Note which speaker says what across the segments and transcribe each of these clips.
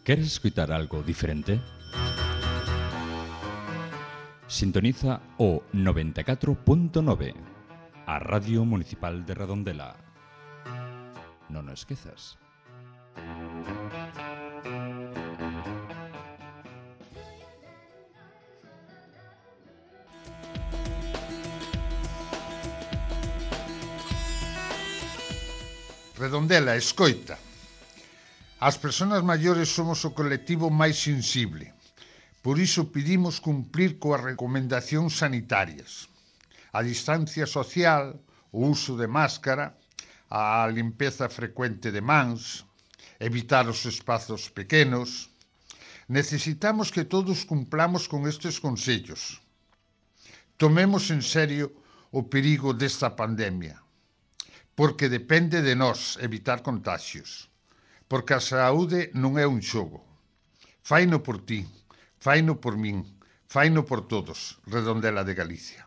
Speaker 1: Queres escoitar algo diferente? Sintoniza o 94.9, a Radio Municipal de Redondela. Non o esquezas.
Speaker 2: Redondela, escoita. As persoas maiores somos o colectivo máis sensible. Por iso pedimos cumplir coas recomendacións sanitarias. A distancia social, o uso de máscara, a limpeza frecuente de mans, evitar os espazos pequenos. Necesitamos que todos cumplamos con estes consellos. Tomemos en serio o perigo desta pandemia, porque depende de nós evitar contagios, porque a saúde non é un xogo. Faino por ti, faino por min, faino por todos, Redondela de Galicia.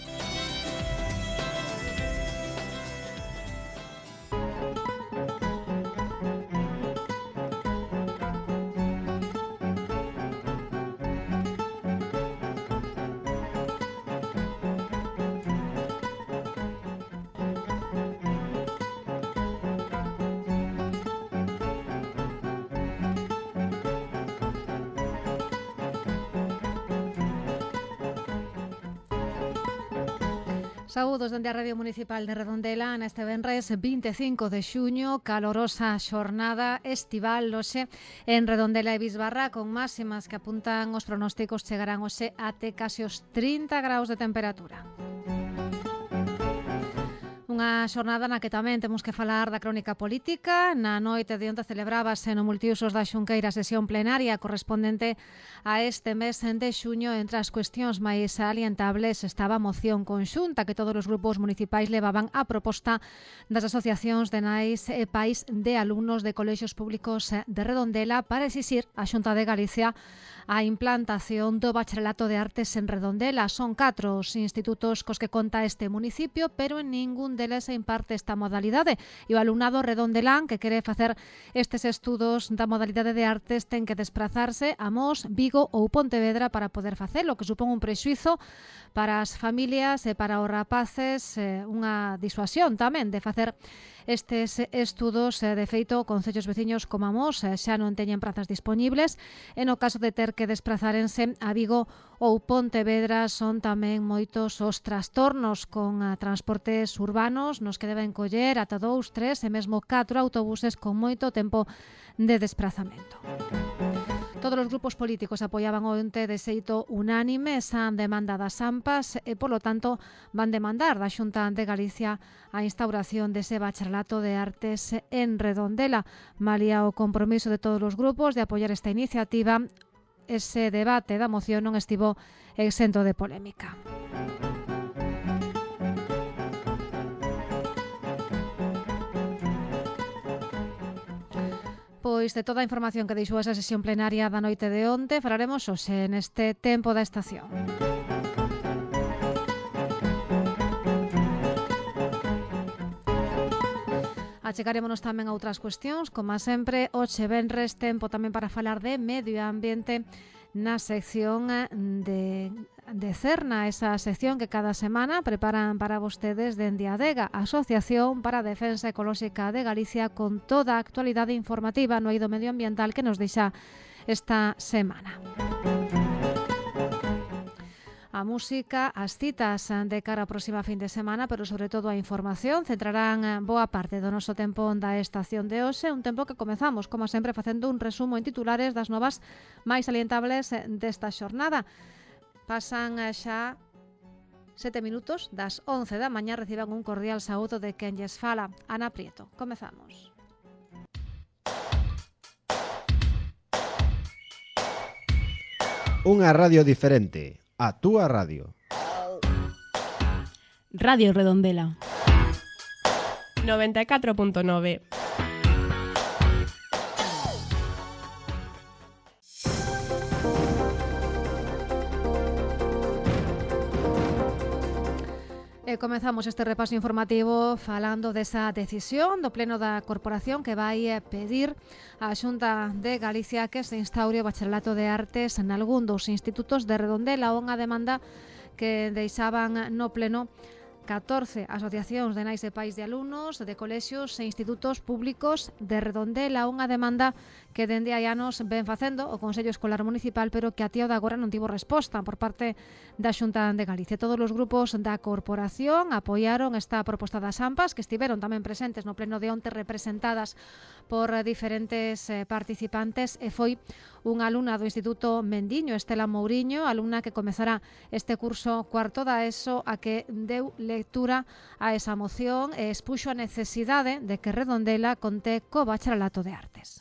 Speaker 3: Saúdos dende a Radio Municipal de Redondela neste venres 25 de xuño, calorosa xornada estival hoxe en Redondela e Bisbarra, con máximas que apuntan os pronósticos chegarán hoxe até case os 30 graus de temperatura. Unha xornada na que tamén temos que falar da crónica política. Na noite de onte celebrábase no multiusos da Xunqueira a sesión plenaria correspondente a este mes de xuño. Entre as cuestións máis salientables estaba a moción conxunta que todos os grupos municipais levaban a proposta das asociacións de nais e pais de alumnos de colexios públicos de Redondela para exixir á Xunta de Galicia a implantación do Bacharelato de Artes en Redondela. Son 4 os institutos cos que conta este municipio, pero en ningún deles se imparte esta modalidade. E o alumnado redondelán que quere facer estes estudos da modalidade de artes ten que desplazarse a Mos, Vigo ou Pontevedra para poder facelo, que supón un prexuízo para as familias e para os rapaces, unha disuasión tamén de facer estes estudos. De feito, concellos veciños como Mos xa non teñen prazas dispoñibles, e no caso de ter que desplazárense a Vigo ou Pontevedra son tamén moitos os trastornos con transportes urbanos nos que deben coller ata 2, 3 e mesmo 4 autobuses con moito tempo de desplazamento. Todos os grupos políticos apoiaban onte de xeito unánime esa demanda das AMPAs e, polo tanto, van demandar da Xunta de Galicia a instauración dese Bacharelato de Artes en Redondela. Malia o compromiso de todos os grupos de apoiar esta iniciativa, ese debate da moción non estivo exento de polémica. Pois de toda a información que deixou esa sesión plenaria da noite de onte falaremos hoxe neste tempo da estación. Achegarémonos tamén a outras cuestións, como sempre, hoxe venres, tempo tamén para falar de medio ambiente na sección de Cerna, esa sección que cada semana preparan para vostedes dende a ADEGA, Asociación para a Defensa Ecolóxica de Galicia, con toda a actualidade informativa no eido medioambiental que nos deixa esta semana. A música, as citas de cara á próxima fin de semana, pero sobre todo a información, centrarán boa parte do noso tempo da estación de hoxe, un tempo que comezamos, como sempre, facendo un resumo en titulares das novas máis salientables desta xornada. Pasan xa 7 minutos das 11 da mañá, reciban un cordial saúdo de quen lles fala, Ana Prieto. Comezamos.
Speaker 4: Unha radio diferente. A túa radio.
Speaker 5: Radio Redondela 94.9.
Speaker 3: E Comezamos este repaso informativo falando desa decisión do Pleno da Corporación que vai pedir á Xunta de Galicia que se instaure o Bacharelato de Artes en algún dos institutos de Redondela, unha demanda que deixaban no Pleno 14 asociacións de nais e pais de alumnos de colexios e institutos públicos de Redondela, unha demanda que dende hai anos ven facendo o Consello Escolar Municipal, pero que a tío de agora non tivo resposta por parte da Xunta de Galicia. Todos os grupos da corporación apoiaron esta proposta das AMPAs, que estiveron tamén presentes no pleno de onte, representadas por diferentes participantes, e foi unha alumna do Instituto Mendiño, Estela Mouriño, alumna que comezará este curso cuarto da ESO, a que deu lectura a esa moción e expuxo a necesidade de que Redondela conte co Bacharelato de Artes.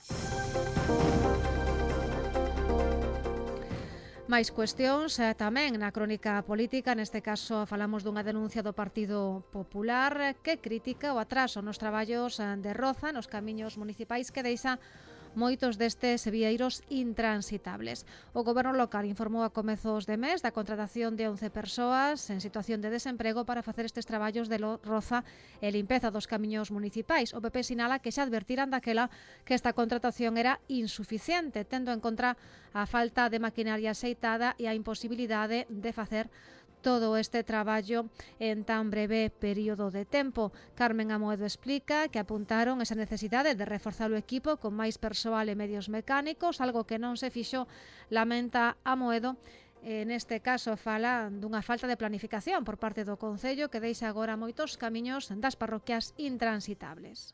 Speaker 3: Máis cuestións tamén na crónica política. Neste caso falamos dunha denuncia do Partido Popular que critica o atraso nos traballos de roza nos camiños municipais que deixa moitos destes vieiros intransitables. O Goberno local informou a comezos de mes da contratación de 11 persoas en situación de desemprego para facer estes traballos de roza e limpeza dos camiños municipais. O PP sinala que xa advertiran daquela que esta contratación era insuficiente, tendo en contra a falta de maquinaria axeitada e a imposibilidade de facer todo este traballo en tan breve período de tempo. Carmen Amoedo explica que apuntaron esa necesidade de reforzar o equipo con máis persoal e medios mecánicos, algo que non se fixo, lamenta Amoedo. Neste caso fala dunha falta de planificación por parte do Concello que deixa agora moitos camiños das parroquias intransitables.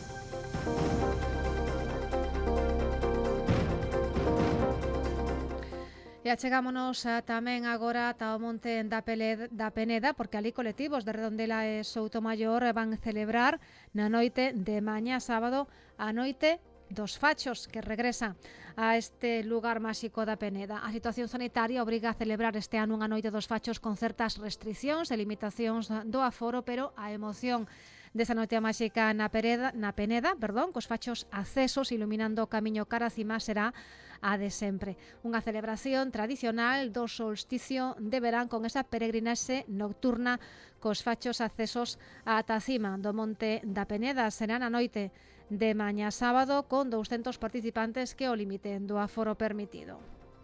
Speaker 3: E achegámonos tamén agora ata o monte da Peneda, porque ali colectivos de Redondela e Soutomaior van celebrar na noite de mañá sábado a noite dos fachos, que regresa a este lugar máxico da Peneda. A situación sanitaria obriga a celebrar este ano unha noite dos fachos con certas restriccións e limitacións do aforo, pero a emoción desa noite máxica na Peneda, cos fachos accesos iluminando o camiño cara a cima, será a de sempre. Unha celebración tradicional do solsticio de verán con esa peregrinaxe nocturna cos fachos accesos ata a cima do monte da Peneda. Será na noite de mañá sábado con 200 participantes, que o limite do aforo permitido.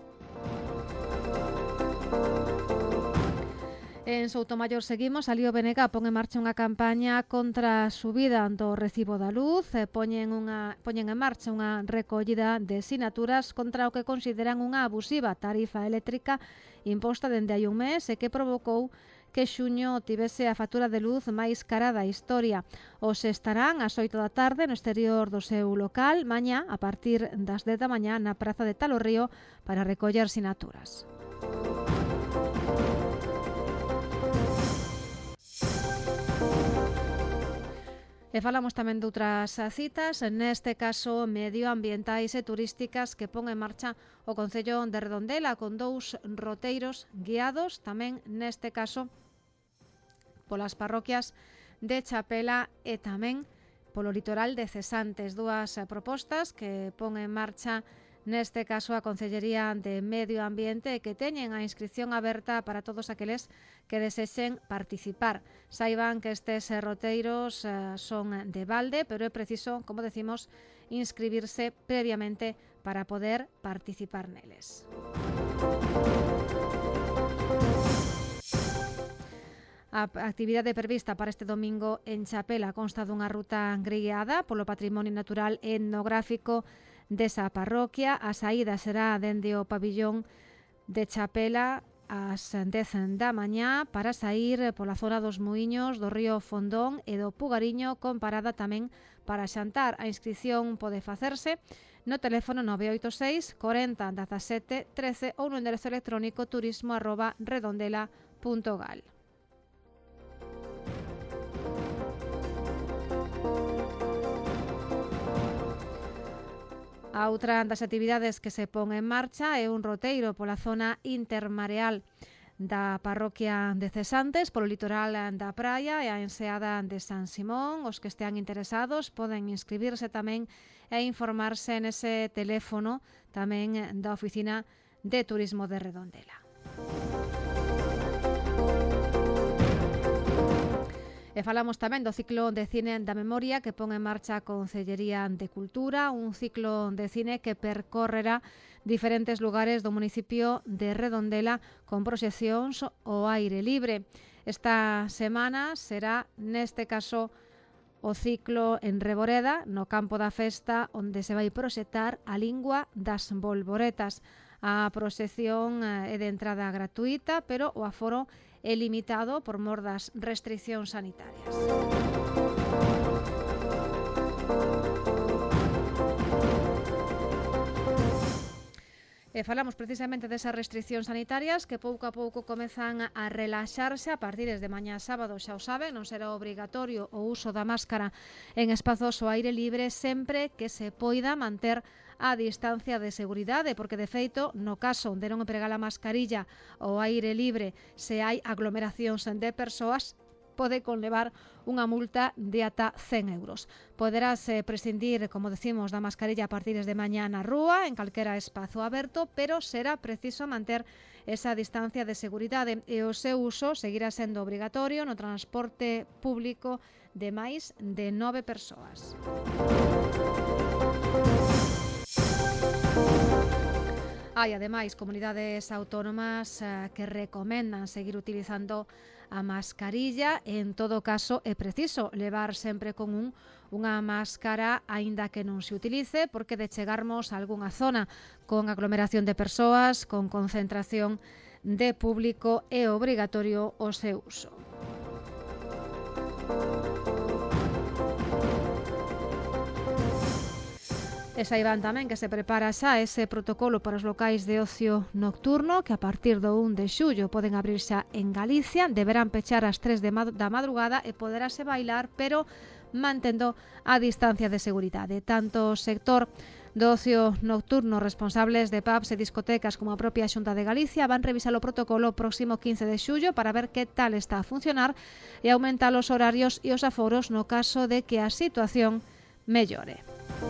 Speaker 3: En Soutomaior seguimos. Alí o BNG pon en marcha unha campaña contra a subida do recibo da luz. Poñen en marcha unha recollida de sinaturas contra o que consideran unha abusiva tarifa eléctrica imposta dende hai un mes e que provocou que xuño tivese a factura de luz máis cara da historia. Os estarán ás 8 da tarde no exterior do seu local, mañá a partir das 10 da mañá na praza de Talorrío para recoller sinaturas. E falamos tamén de outras citas, neste caso medioambientais e turísticas, que pon en marcha o Concello de Redondela con 2 roteiros guiados tamén neste caso polas parroquias de Chapela e tamén polo litoral de Cesantes. 2 propostas que pon en marcha neste caso a Concellería de Medio Ambiente, que teñen a inscripción aberta para todos aqueles que desexen participar. Saiban que estes roteiros son de balde, pero é preciso, como decimos, inscribirse previamente para poder participar neles. A actividade prevista para este domingo en Chapela consta dunha ruta guiada polo patrimonio natural e etnográfico desa parroquia. A saída será dende o pabillón de Chapela ás 10 da mañá para saír pola zona dos Muiños, do río Fondón e do Pugariño, con parada tamén para xantar. A inscripción pode facerse no teléfono 986 40 17 13 ou no enderezo electrónico turismo@redondela.gal. A outra das actividades que se pon en marcha é un roteiro pola zona intermareal da parroquia de Cesantes, polo litoral da praia e a enseada de San Simón. Os que estean interesados poden inscribirse tamén e informarse nese teléfono tamén da Oficina de Turismo de Redondela. E falamos tamén do ciclo de cine da memoria que pon en marcha a Concellería de Cultura, un ciclo de cine que percorrerá diferentes lugares do municipio de Redondela con proxeccións ao aire libre. Esta semana será, neste caso, o ciclo en Reboreda, no campo da festa, onde se vai proxectar A lingua das bolboretas. A proxección é de entrada gratuita, pero o aforo é limitado por mor das restricións sanitarias. E falamos precisamente desas restricións sanitarias que pouco a pouco comezan a relaxarse a partir de mañá sábado, xa o saben, non será obrigatorio o uso da máscara en espazos ao aire libre sempre que se poida manter a distancia de seguridade, porque de feito, no caso de non empregar a mascarilla ao aire libre se hai aglomeracións de persoas, pode conlevar unha multa de ata 100 euros. Poderás prescindir, como decimos, da mascarilla a partir de mañá na rúa, en calquera espazo aberto, pero será preciso manter esa distancia de seguridade e o seu uso seguirá sendo obrigatorio no transporte público de máis de 9 persoas. Hai, ademais, comunidades autónomas que recomendan seguir utilizando a mascarilla. En todo caso, é preciso levar sempre con unha máscara aínda que non se utilice, porque de chegarmos a algunha zona con aglomeración de persoas, con concentración de público, é obrigatorio o seu uso. E saiban tamén que se prepara xa ese protocolo para os locais de ocio nocturno que a partir do 1 de xullo poden abrir xa en Galicia, deberán pechar ás 3 da madrugada e poderase bailar, pero mantendo a distancia de seguridade. Tanto o sector do ocio nocturno, responsables de pubs e discotecas como a propia Xunta de Galicia van revisar o protocolo o próximo 15 de xullo para ver que tal está a funcionar e aumentar os horarios e os aforos no caso de que a situación mellore.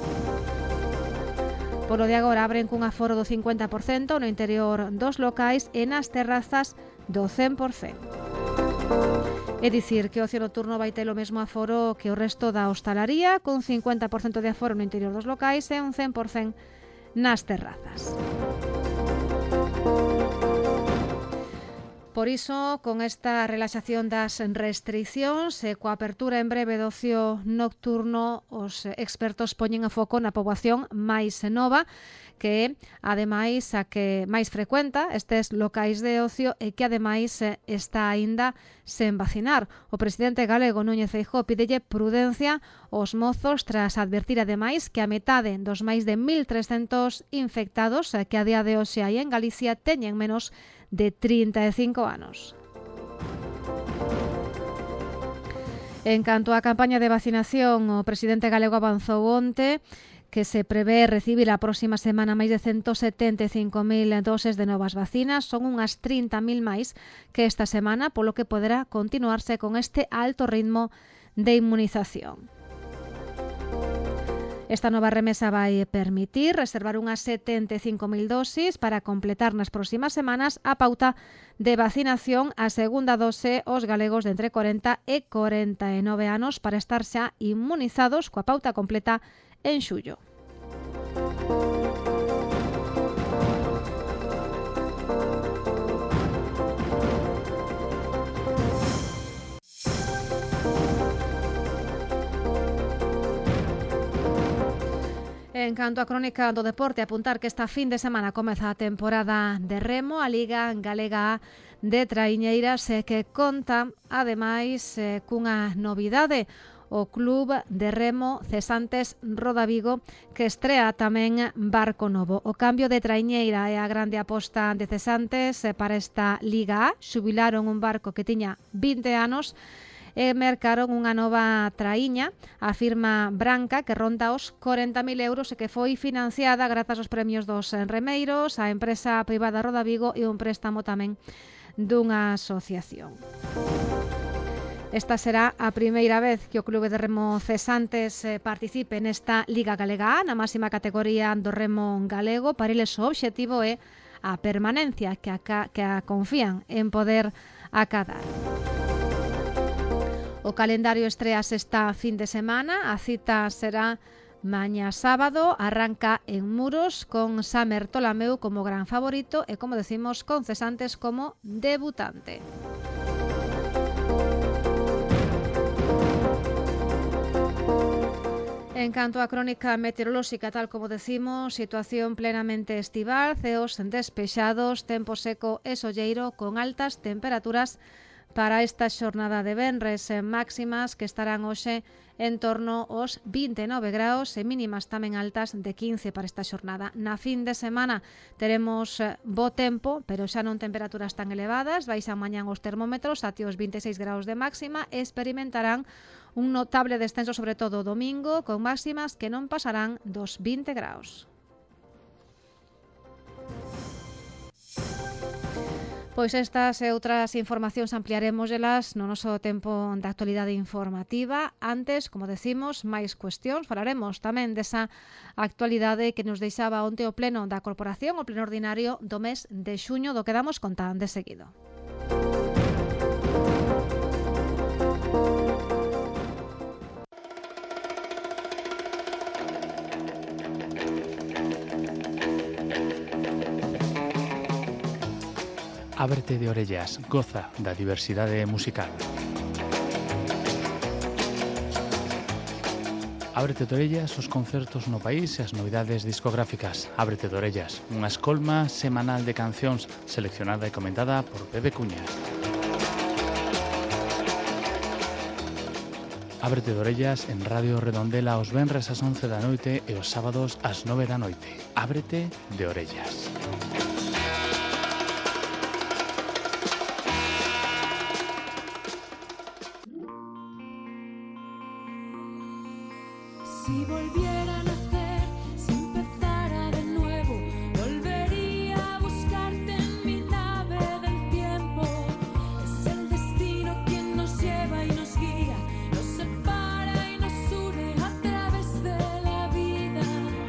Speaker 3: Polo de agora abren cun aforo do 50% no interior dos locais e nas terrazas do 100%. É dicir que o ocio nocturno vai ter o mesmo aforo que o resto da hostalaría, con 50% de aforo no interior dos locais e un 100% nas terrazas. Por iso, con esta relaxación das restricións e coa apertura en breve do ocio nocturno, os expertos poñen a foco na poboación máis nova, que é, ademais, a que máis frecuenta estes locais de ocio e que, ademais, está aínda sen vacinar. O presidente galego, Núñez Feijóo, pídelle prudencia aos mozos tras advertir, ademais, que a metade dos máis de 1.300 infectados que a día de hoxe hai en Galicia teñen menos de 35 anos. En canto á campaña de vacinación, o presidente galego avanzou onte que se prevé recibir a próxima semana máis de 175.000 doses de novas vacinas. Son unhas 30.000 máis que esta semana, polo que poderá continuarse con este alto ritmo de inmunización. Esta nova remesa vai permitir reservar unhas 75.000 dosis para completar nas próximas semanas a pauta de vacinación a segunda dose aos galegos de entre 40 e 49 anos para estar xa inmunizados coa pauta completa en xullo. En canto á crónica do deporte, apuntar que esta fin de semana comeza a temporada de remo, a Liga Galega de Traiñeiras, que conta, ademais, cunha novidade. O club de remo Cesantes Rodavigo, que estrea tamén barco novo. O cambio de traiñeira é a grande aposta de Cesantes para esta Liga A. Xubilaron un barco que tiña 20 anos e mercaron unha nova traíña, a firma Branca, que ronda os 40.000 euros e que foi financiada grazas aos premios dos remeiros, a empresa privada Rodavigo e un préstamo tamén dunha asociación. Esta será a primeira vez que o Clube de Remo Cesantes participe nesta Liga Galega A, na máxima categoría do remo galego. Para eles o obxectivo é a permanencia que a confían en poder acadar. O calendario estreas esta fin de semana. A cita será mañá sábado, arranca en Muros con Samer Tolameu como gran favorito e, como decimos, con Cesantes como debutante. En canto á crónica meteorolóxica, tal como decimos, situación plenamente estival, ceos despexados, tempo seco e solleiro con altas temperaturas para esta xornada de venres, máximas que estarán hoxe en torno aos 29 graus e mínimas tamén altas de 15 para esta xornada. Na fin de semana teremos bo tempo, pero xa non temperaturas tan elevadas, baixan mañán os termómetros ate os 26 graus de máxima e experimentarán un notable descenso sobre todo o domingo, con máximas que non pasarán dos 20 graus. Pois estas e outras informacións ampliarémoselas no noso tempo de actualidade informativa. Antes, como decimos, máis cuestións. Falaremos tamén desa actualidade que nos deixaba onte o pleno da Corporación, o pleno ordinario do mes de xuño, do que damos conta de seguido.
Speaker 6: Ábrete de orellas, goza da diversidade musical. Ábrete de orellas os concertos no país e as novidades discográficas. Ábrete de orellas, unha escolma semanal de cancións seleccionada e comentada por Bebe Cuña. Ábrete de orellas en Radio Redondela os venres ás 11 da noite e os sábados ás 9 da noite. Ábrete de orellas.
Speaker 7: Si volviera a nacer, si empezara de nuevo, volvería a buscarte en mi nave del tiempo. Es el destino quien nos lleva y nos guía, nos separa y nos une a través de la vida.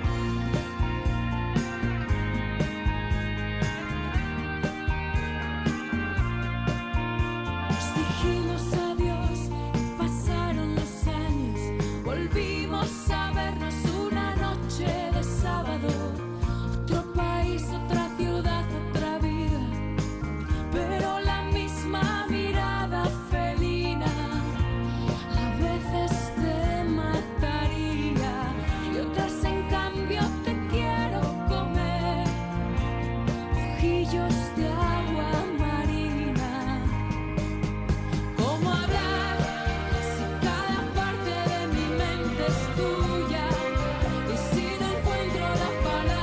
Speaker 7: Nos dijimos adiós y pasaron los años, volvimos a vernos una noche de sábado. Otro país, otra ciudad, otra vida, pero la misma mirada felina. A veces te mataría y otras en cambio te quiero comer. Ojillos de agua marina. ¿Cómo hablar si cada parte de mi mente es tuya? Y si no encuentro la palabra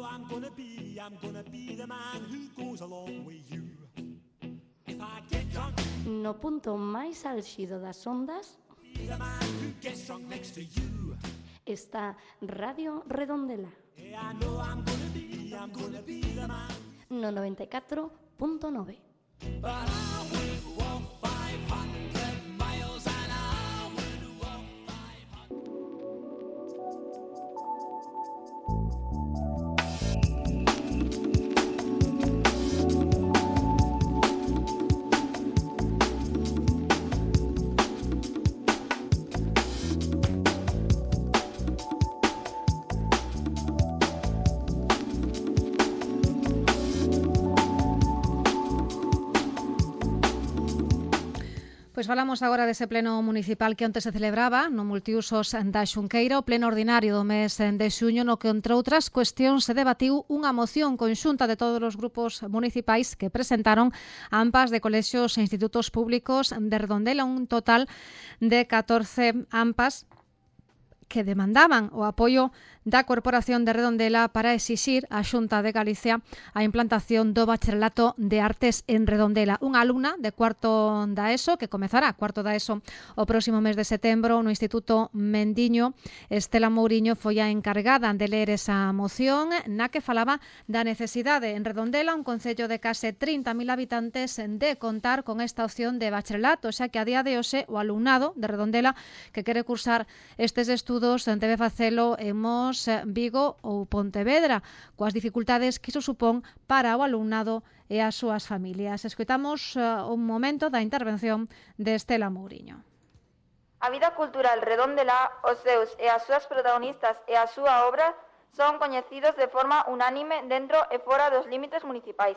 Speaker 8: know I'm gonna be the man who goes along with you. If I get drunk,
Speaker 9: No punto máis álxido das ondas
Speaker 8: be the man who gets drunk next to you.
Speaker 9: está Radio Redondela,
Speaker 8: Yeah, I know I'm gonna be the man.
Speaker 9: no 94.9.
Speaker 8: But I would walk 500 miles and I would walk 500.
Speaker 3: Pois falamos agora dese pleno municipal que onte se celebraba no multiusos da Xunqueira, o pleno ordinario do mes de xuño, no que, entre outras cuestións, se debatiu unha moción conxunta de todos os grupos municipais que presentaron AMPAs de colexios e institutos públicos de Redondela, un total de 14 AMPAs que demandaban o apoio da Corporación de Redondela para exixir á Xunta de Galicia a implantación do Bacharelato de Artes en Redondela. Unha alumna de cuarto da ESO, que comezará cuarto da ESO o próximo mes de setembro no Instituto Mendiño, Estela Mouriño, foi a encargada de ler esa moción na que falaba da necesidade en Redondela, un concello de case 30.000 habitantes, de contar con esta opción de bacharelato, xa que a día de hoxe o alumnado de Redondela que quere cursar estes estudos debe facelo en Mos, Vigo ou Pontevedra, coas dificultades que iso supón para o alumnado e as súas familias. Escoitamos un momento da intervención de Estela Mouriño.
Speaker 10: A vida cultural redondela, os seus e as súas protagonistas e a súa obra son coñecidos de forma unánime dentro e fora dos límites municipais.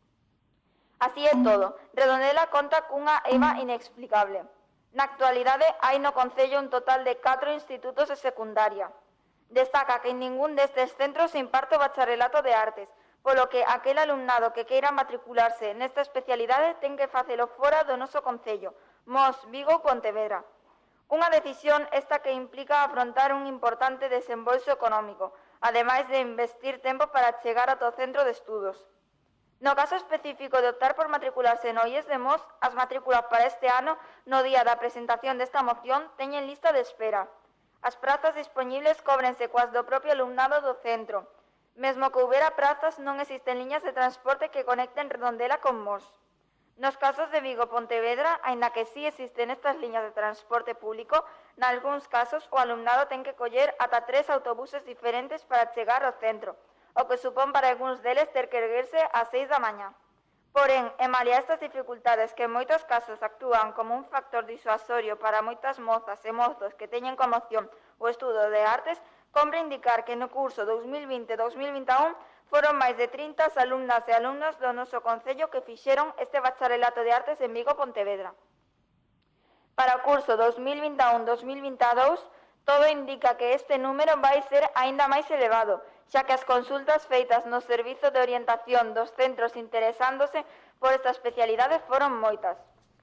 Speaker 10: Así é todo, Redondela conta cunha eiva inexplicable. Na actualidade hai no concello un total de 4 institutos de secundaria. Destaca que en ningún destes centros se imparte o bacharelato de artes, polo que aquel alumnado que queira matricularse nesta especialidade ten que facelo fora do noso concello, Mos, Vigo, Pontevedra. Unha decisión esta que implica afrontar un importante desembolso económico, ademais de investir tempo para chegar ata o centro de estudos. No caso específico de optar por matricularse no IES de Mos, as matrículas para este ano, no día da presentación desta moción, teñen lista de espera. As prazas dispoñibles cóbrense coas do propio alumnado do centro. Mesmo que houbera prazas, non existen liñas de transporte que conecten Redondela con Mos. Nos casos de Vigo e Pontevedra, aínda que sí existen estas liñas de transporte público, nalgúns casos o alumnado ten que coller ata 3 autobuses diferentes para chegar ao centro, o que supón para algúns deles ter que erguerse ás 6 da mañá. Porén, en malia estas dificultades que en moitos casos actúan como un factor disuasorio para moitas mozas e mozos que teñen como opción o estudo de artes, compre indicar que no curso 2020-2021 foron máis de 30 as alumnas e alumnos do noso concello que fixeron este bacharelato de artes en Vigo e Pontevedra. Para o curso 2021-2022, todo indica que este número vai ser aínda máis elevado, xa que as consultas feitas no servizo de orientación dos centros interesándose por esta especialidade foron moitas.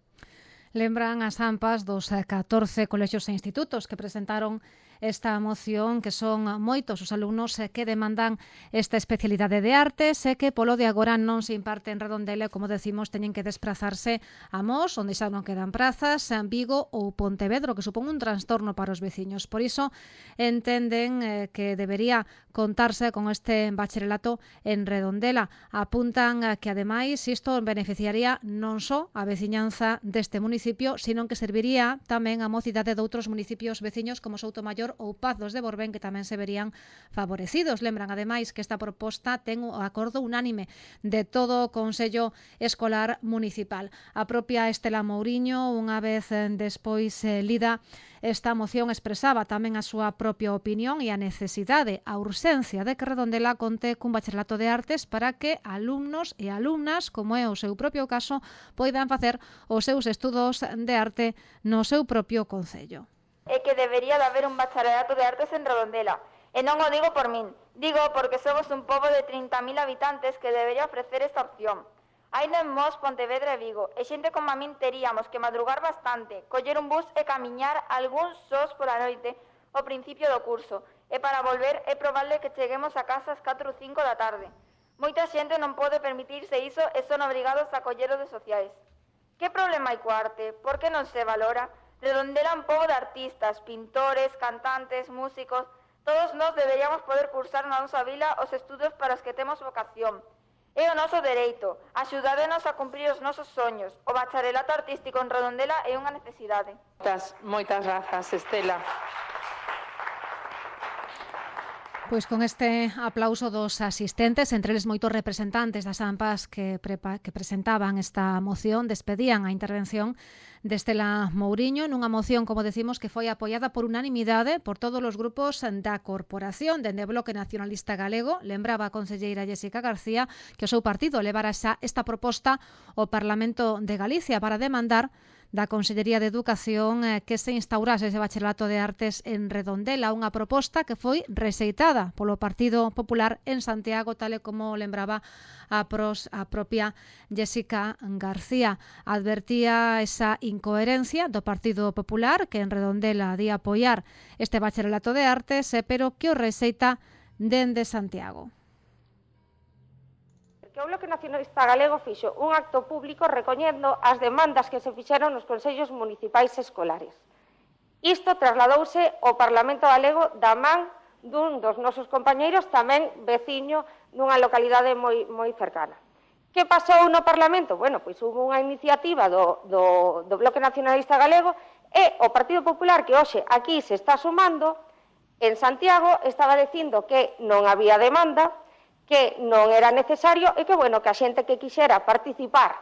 Speaker 3: Lembran as AMPAs dos 14 colexios e institutos que presentaron esta moción, que son moitos os alumnos que demandan esta especialidade de artes e que polo de agora non se imparte en Redondela, como decimos, teñen que desplazarse a Mos, onde xa non quedan prazas, en Vigo ou Pontevedra, que supón un trastorno para os veciños. Por iso entenden que debería contarse con este bacharelato en Redondela. Apuntan que ademais isto beneficiaría non só a veciñanza deste municipio, sino que serviría tamén a mocidade de outros municipios veciños como Soutomaior ou Pazos de Borbén, que tamén se verían favorecidos. Lembran ademais que esta proposta ten o acordo unánime de todo o Consello Escolar Municipal. A propia Estela Mouriño, unha vez despois lida esta moción, expresaba tamén a súa propia opinión e a necesidade, a urxencia de que Redondela conte cun bacharelato de artes para que alumnos e alumnas, como é o seu propio caso, poidan facer os seus estudos de arte no seu propio concello.
Speaker 10: É que debería de haber un bacharelato de artes en Redondela. E non o digo por min, digo porque somos un pobo de 30.000 habitantes que debería ofrecer esta opción. Aínda en Mos, Pontevedra e Vigo, e xente como a min teríamos que madrugar bastante, coller un bus e camiñar algúns sós pola noite ao principio do curso, e para volver é probable que cheguemos a casa ás 4 ou 5 da tarde. Moita xente non pode permitirse iso e son obrigados a coller os de sociais. Que problema hai coa arte? Por que non se valora? Redondela un pobo de artistas, pintores, cantantes, músicos. Todos nós deberíamos poder cursar na nosa vila os estudos para os que temos vocación. É o noso dereito. Axudádenos a cumprir os nosos soños. O bacharelato artístico en Redondela é unha necesidade.
Speaker 11: Moitas grazas, Estela.
Speaker 3: Pois con este aplauso dos asistentes, entre eles moitos representantes das AMPAs que presentaban esta moción, despedían a intervención de Estela Mouriño nunha moción, como decimos, que foi apoiada por unanimidade por todos os grupos da corporación. Dende o Bloque Nacionalista Galego, lembraba a conselleira Jéssica García que o seu partido levara xa esta proposta ao Parlamento de Galicia para demandar da Consellería de Educación que se instaurase ese bacharelato de artes en Redondela, unha proposta que foi rexeitada polo Partido Popular en Santiago, tal e como lembraba a propia Jéssica García. Advertía esa incoherencia do Partido Popular, que en Redondela di apoiar este bacharelato de artes, pero que o rexeita dende Santiago.
Speaker 11: Que o Bloque Nacionalista Galego fixo un acto público recoñendo as demandas que se fixeron nos consellos municipais escolares. Isto trasladouse ao Parlamento Galego da man dun dos nosos compañeiros, tamén veciño nunha localidade moi cercana. Que pasou no Parlamento? Bueno, pois hubo unha iniciativa do Bloque Nacionalista Galego e o Partido Popular, que hoxe aquí se está sumando, en Santiago estaba dicindo que non había demanda, que non era necesario e que, bueno, que a xente que quixera participar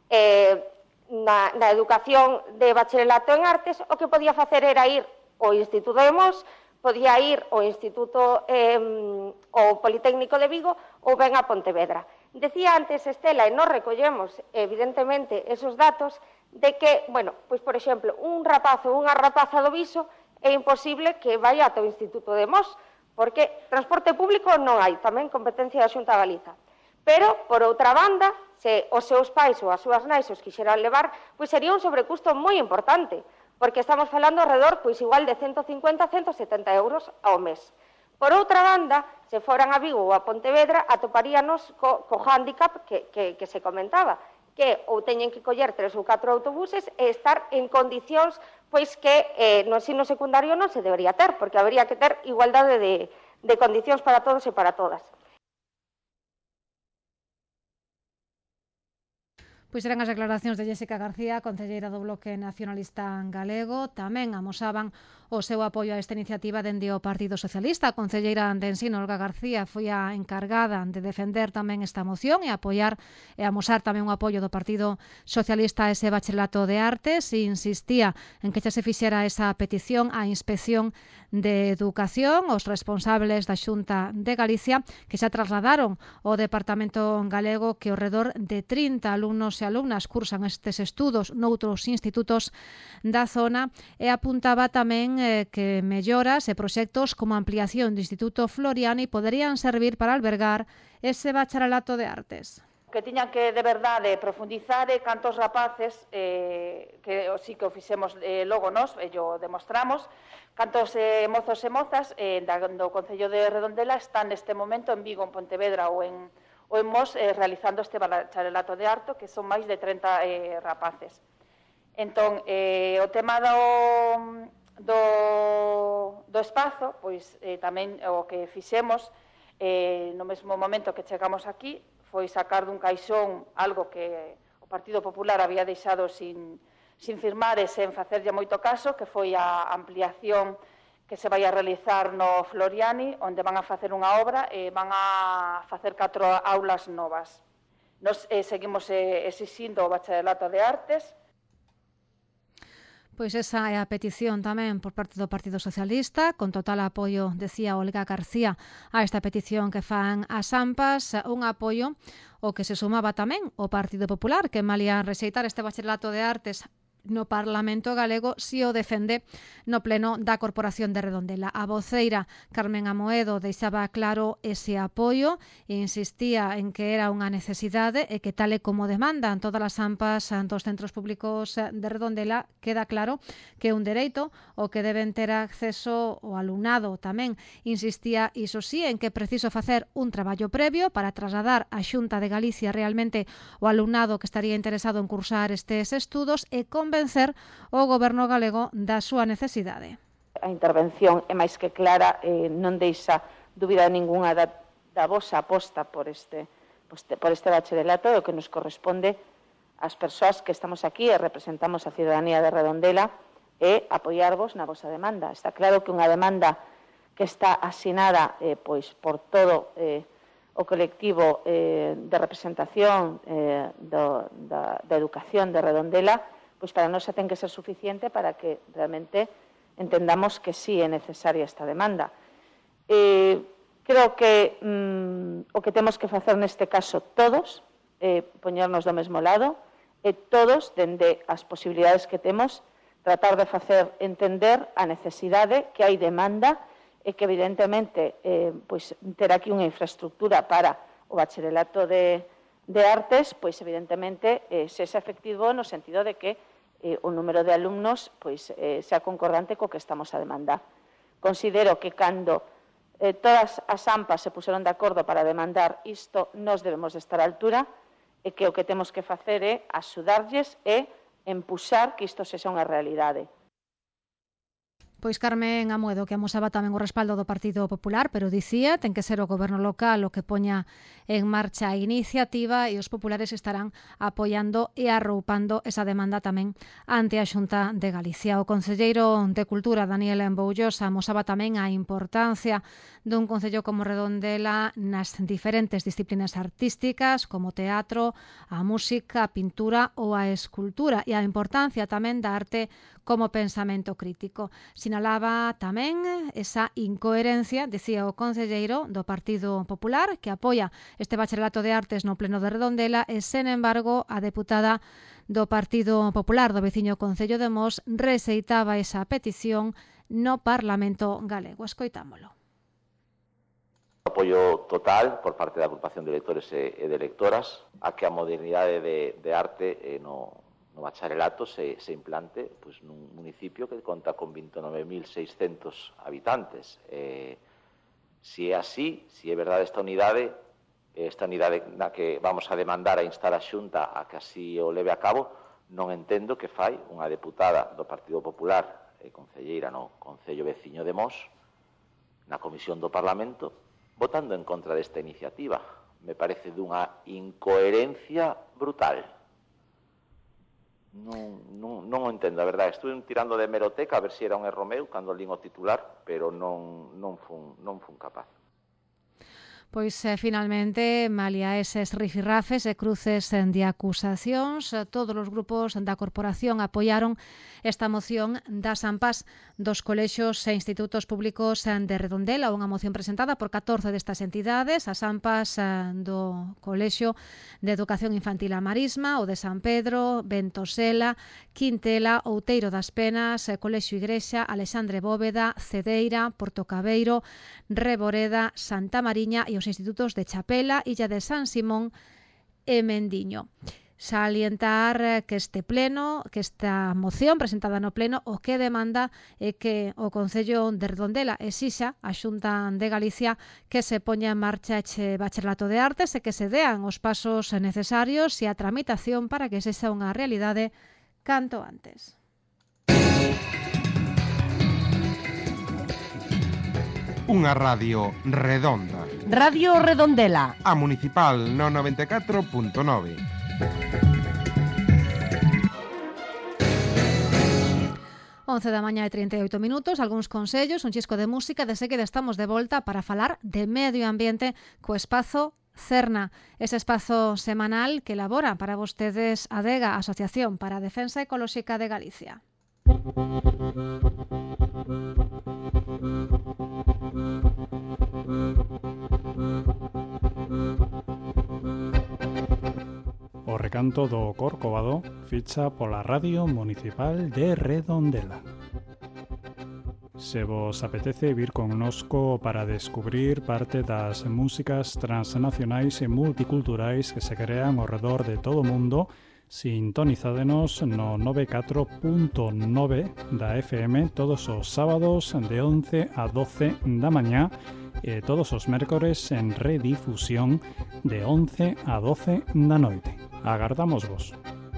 Speaker 11: na educación de bacharelato en artes, o que podía facer era ir ao Instituto de Mos, podía ir ao Instituto ao Politécnico de Vigo ou ben a Pontevedra. Decía antes Estela, e non recollemos evidentemente esos datos, de que, bueno, pois por exemplo, un rapazo ou unha rapaza do Viso é imposible que vaya ata o Instituto de Mos, porque transporte público non hai, tamén competencia da Xunta de Galiza. Pero, por outra banda, se os seus pais ou as súas nais os quixeran levar, pois sería un sobrecusto moi importante, porque estamos falando alrededor, pois igual de 150 a 170 euros ao mes. Por outra banda, se foran a Vigo ou a Pontevedra, atoparíanos co hándicap que se comentaba, que ou teñen que coller 3 ou 4 autobuses e estar en condicións pois que no ensino secundario non se debería ter, porque habería que ter igualdade de condicións para todos e para todas.
Speaker 3: Pois eran as declaracións de Jéssica García, concelleira do Bloque Nacionalista Galego. Tamén amosaban o seu apoio a esta iniciativa dende o Partido Socialista. A concelleira de Ensino, Olga García, foi a encargada de defender tamén esta moción e apoiar e amosar tamén un apoio do Partido Socialista a ese bacharelato de artes e insistía en que xa se fixera esa petición á Inspección de Educación, os responsables da Xunta de Galicia, que xa trasladaron ao Departamento Galego que ao redor de 30 alumnos e alumnas cursan estes estudos noutros institutos da zona e apuntaba tamén que melloras e proxectos como a ampliación do Instituto Floriani poderían servir para albergar ese bacharelato de artes.
Speaker 11: Que tiñan que, de verdade, profundizar cantos rapaces, que sí que o fixemos logo nós, e o demostramos, cantos mozos e mozas do Concello de Redondela están neste momento en Vigo, en Pontevedra ou en Mos realizando este bacharelato de arte, que son máis de 30 rapaces. Entón, o tema do espazo, pois tamén o que fixemos no mesmo momento que chegamos aquí foi sacar dun caixón algo que o Partido Popular había deixado sin firmar e sen facerlle moito caso, que foi a ampliación que se vai a realizar no Floriani, onde van a facer unha obra e van a facer 4 aulas novas. Nos seguimos exixindo o bacharelato de artes.
Speaker 3: Pois esa é a petición tamén por parte do Partido Socialista, con total apoio, decía Olga García, a esta petición que fan as AMPAs, un apoio o que se sumaba tamén o Partido Popular, que malia rexeitar este bacharelato de artes no Parlamento galego si o defende no pleno da Corporación de Redondela. A voceira Carmen Amoedo deixaba claro ese apoio e insistía en que era unha necesidade e que tal e como demandan todas as AMPAs dos centros públicos de Redondela, queda claro que é un dereito o que deben ter acceso o alumnado tamén. Insistía, iso sí, en que é preciso facer un traballo previo para trasladar á Xunta de Galicia realmente o alumnado que estaría interesado en cursar estes estudos e convencer o goberno galego da súa necesidade.
Speaker 12: A intervención é máis que clara, non deixa dúbida ningunha da vosa aposta por este bacharelato, o que nos corresponde ás persoas que estamos aquí e representamos a ciudadanía de Redondela e apoiarvos na vosa demanda. Está claro que unha demanda que está asinada por todo o colectivo de representación da educación de Redondela, pois para nós ten que ser suficiente para que realmente entendamos que sí é necesaria esta demanda. Creo que o que temos que facer neste caso todos poñernos do mesmo lado e todos, dende as posibilidades que temos, tratar de facer entender a necesidade que hai demanda e que evidentemente pois ter aquí unha infraestructura para o bacharelato de artes, pois evidentemente sexa efectivo no sentido de que o número de alumnos pois sea concordante co que estamos a demandar. Considero que cando todas as AMPAs se puseron de acordo para demandar isto, nós debemos de estar á altura e que o que temos que facer é axudarlles e empuxar que isto sexa unha realidade.
Speaker 3: Pois Carmen Amoedo, que amosaba tamén o respaldo do Partido Popular, pero dicía ten que ser o goberno local o que poña en marcha a iniciativa e os populares estarán apoiando e arroupando esa demanda tamén ante a Xunta de Galicia. O concelleiro de Cultura, Daniel Boullosa, amosaba tamén a importancia dun concello como Redondela nas diferentes disciplinas artísticas como teatro, a música, a pintura ou a escultura e a importancia tamén da arte como pensamento crítico. Sinalaba tamén esa incoherencia, decía o concelleiro do Partido Popular, que apoia este bacharelato de artes no pleno de Redondela e, sen embargo, a deputada do Partido Popular do veciño Concello de Mos rexeitaba esa petición no Parlamento galego. Escoitámolo.
Speaker 13: Apoio total por parte da agrupación de lectores e de lectoras a que a modernidade de arte no bacharelato se implante pois, nun municipio que conta con 29.600 habitantes. Se é así, se é verdade esta unidade na que vamos a demandar a instar a Xunta a que así o leve a cabo, non entendo que fai unha deputada do Partido Popular e concelleira no Concello Veciño de Mos, na Comisión do Parlamento, votando en contra desta iniciativa. Me parece dunha incoherencia brutal. Non o entendo, a verdade. Estuve tirando de hemeroteca a ver se era un erro meu cando lín o titular, pero non fun capaz.
Speaker 3: Pois, finalmente, malia eses rifirrafes e cruces de acusacións, todos os grupos da corporación apoiaron esta moción das AMPAs dos colexios e institutos públicos de Redondela, unha moción presentada por 14 destas entidades, as AMPAs do Colexio de Educación Infantil A Marisma, o de San Pedro, Ventosela, Quintela, Outeiro das Penas, Colexio Igrexa, Alexandre Bóveda, Cedeira, Portocabeiro, Reboreda, Santa Mariña e os institutos de Chapela, Illa de San Simón e Mendiño. Salientar que esta moción presentada no pleno o que demanda é que o Concello de Redondela exixa a Xunta de Galicia que se poña en marcha este bacharelato de artes e que se dean os pasos necesarios e a tramitación para que sexa unha realidade canto antes.
Speaker 4: Unha radio redonda.
Speaker 5: Radio Redondela.
Speaker 4: A municipal no 94.9.
Speaker 3: 11 da mañá e 38 minutos, algúns consellos, un chisco de música, de seguida estamos de volta para falar de medio ambiente co espazo Cerna, ese espazo semanal que elabora para vostedes a ADEGA, Asociación para a Defensa Ecolóxica de Galicia.
Speaker 6: O
Speaker 14: canto do Corcovado, ficha pola Radio Municipal de Redondela. Se vos apetece vir connosco para descubrir parte das músicas transnacionais e multiculturais que se crean ao redor de todo o mundo, sintonizádenos no 94.9 da FM todos os sábados de 11 a 12 da mañá e todos os mércores en redifusión de 11 a 12 da noite. Agardamos vos.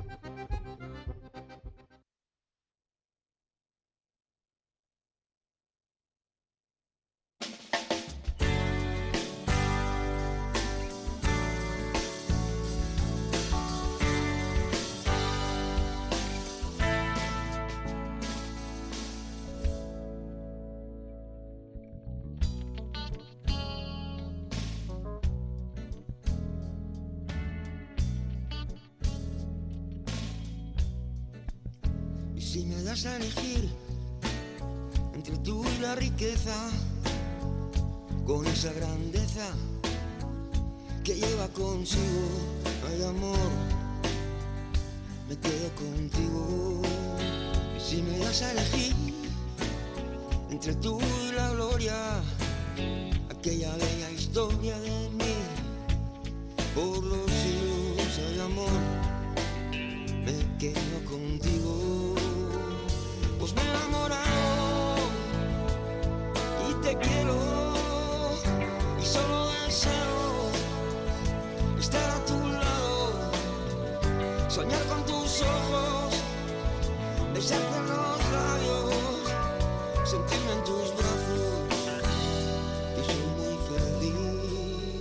Speaker 15: Si me das a elegir entre tú y la riqueza, con esa grandeza que lleva consigo, ay amor, me quedo contigo. Y si me das a elegir entre tú y la gloria, aquella bella historia de mí, por los siglos, ay amor, me quedo contigo. Pues me he enamorado y te quiero y solo deseo estar a tu lado, soñar con tus ojos, besarte en los labios, sentirme en tus brazos y soy muy feliz.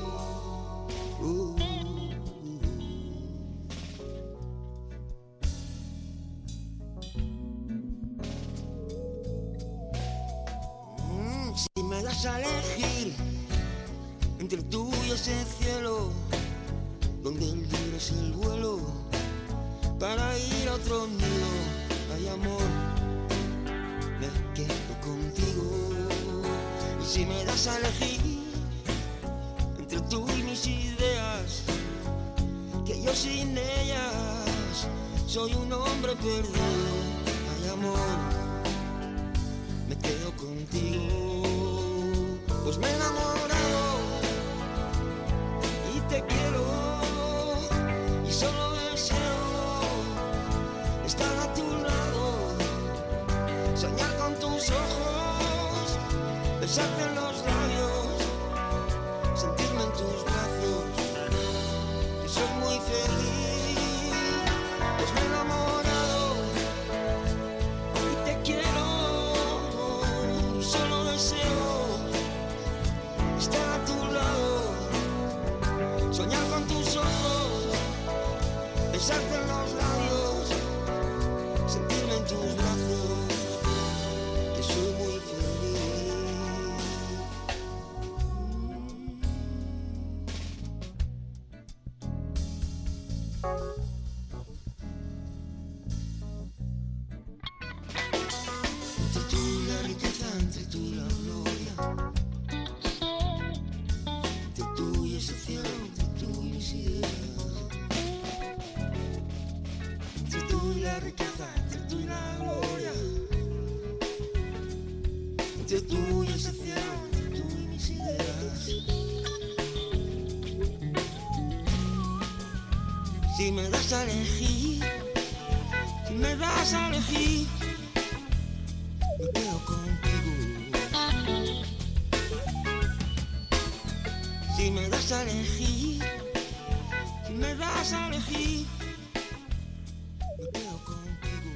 Speaker 15: Si me das a elegir entre tú y ese cielo, donde el libre es el vuelo para ir a otro nido, ay amor, me quedo contigo. Y si me das a elegir entre tú y mis ideas, que yo sin ellas soy un hombre perdido, ay amor, me quedo contigo. Pues me he enamorado y te quiero y solo deseo estar a tu lado, soñar con tus ojos, besarte en los labios, sentirme en tus brazos, que soy muy feliz. Pues me he enamorado y te quiero y solo deseo estar a tu lado, soñar con tus ojos, besarte en los labios, sentirme en tus brazos, que soy muy feliz. Entre tú y la riqueza, entre tú y la gloria, entre tú y ese cielo, entre tú y mis ideas, entre tú y la riqueza, entre tú y la gloria, entre tú y ese cielo, entre tú y mis ideas. Si me das a elegir, si me das a elegir, me quedo contigo. Si me das a elegir, si me das a elegir, me quedo contigo.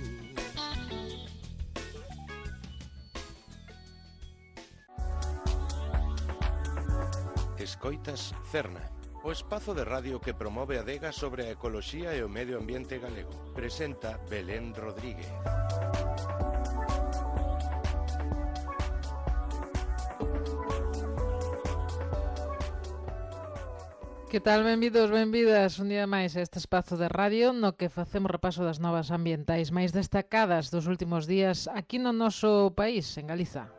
Speaker 16: Escoitas Cerna, o espazo de radio que promove adegas sobre a ecoloxía e o medio ambiente galego. Presenta Belén Rodríguez.
Speaker 17: Que tal, benvidos, benvidas un día máis a este espazo de radio no que facemos repaso das novas ambientais máis destacadas dos últimos días aquí no noso país, en Galiza.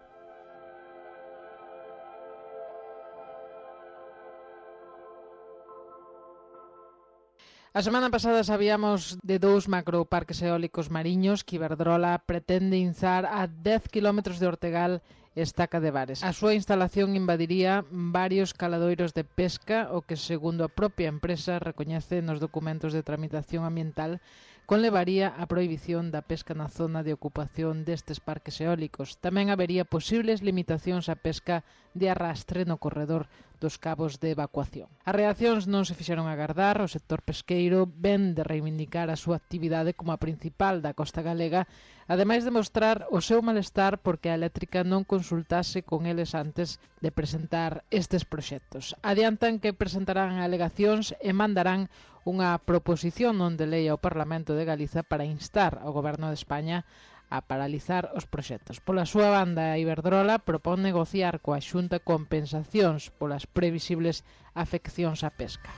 Speaker 17: A semana pasada sabíamos de 2 macroparques eólicos mariños que Iberdrola pretende inzar a 10 km de Ortegal e Estaca de Bares. A súa instalación invadiría varios caladoiros de pesca, o que, segundo a propia empresa, recoñece nos documentos de tramitación ambiental, conlevaría a prohibición da pesca na zona de ocupación destes parques eólicos. Tamén habería posibles limitacións á pesca de arrastre no corredor dos cabos de evacuación. As reaccións non se fixeron agardar. O sector pesqueiro ven de reivindicar a súa actividade como a principal da costa galega, ademais de mostrar o seu malestar porque a eléctrica non consultase con eles antes de presentar estes proxectos. Adiantan que presentarán alegacións e mandarán unha proposición non de lei ao Parlamento de Galiza para instar ao Goberno de España a paralizar os proxectos. Pola súa banda, a Iberdrola propón negociar coa Xunta compensacións polas previsibles afeccións á pesca.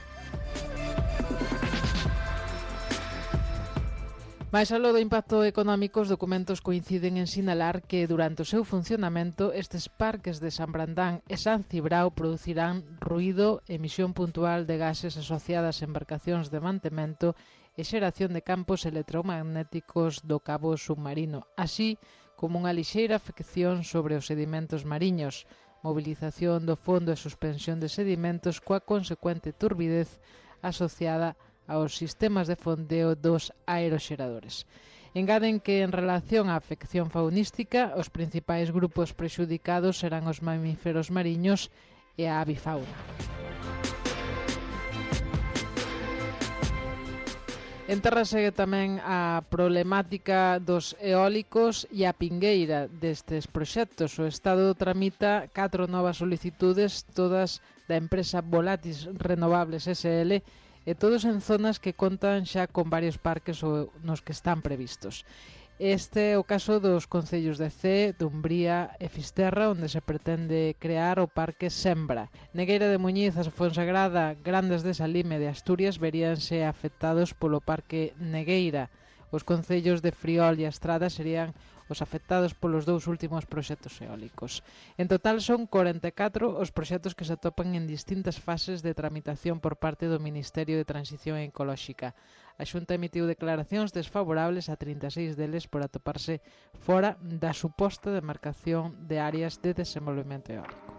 Speaker 17: Mais aló do impacto económico, os documentos coinciden en sinalar que durante o seu funcionamento estes parques de San Brandán e San Cibrao producirán ruído, emisión puntual de gases asociadas a embarcacións de mantemento e xeración de campos electromagnéticos do cabo submarino, así como unha lixeira afección sobre os sedimentos mariños, movilización do fondo e suspensión de sedimentos coa consecuente turbidez asociada aos sistemas de fondeo dos aeroxeradores. Engaden que en relación á afección faunística, os principais grupos prexudicados serán os mamíferos mariños e a avifauna. En terra segue tamén a problemática dos eólicos e a pingueira destes proxectos. O Estado tramita 4 novas solicitudes, todas da empresa Volatis Renovables SL, e todos en zonas que contan xa con varios parques nos que están previstos. Este é o caso dos concellos de Cee, Dumbría e Fisterra, onde se pretende crear o Parque Sembra. Negueira de Muñiz, a Fonsagrada, Grandes de Salime e de Asturias veríanse afectados polo Parque Negueira. Os concellos de Friol e Estrada serían os afectados polos 2 últimos proxectos eólicos. En total son 44 os proxectos que se atopan en distintas fases de tramitación por parte do Ministerio de Transición Ecolóxica. A Xunta emitiu declaracións desfavorables a 36 deles por atoparse fora da suposta demarcación de áreas de desenvolvemento eólico.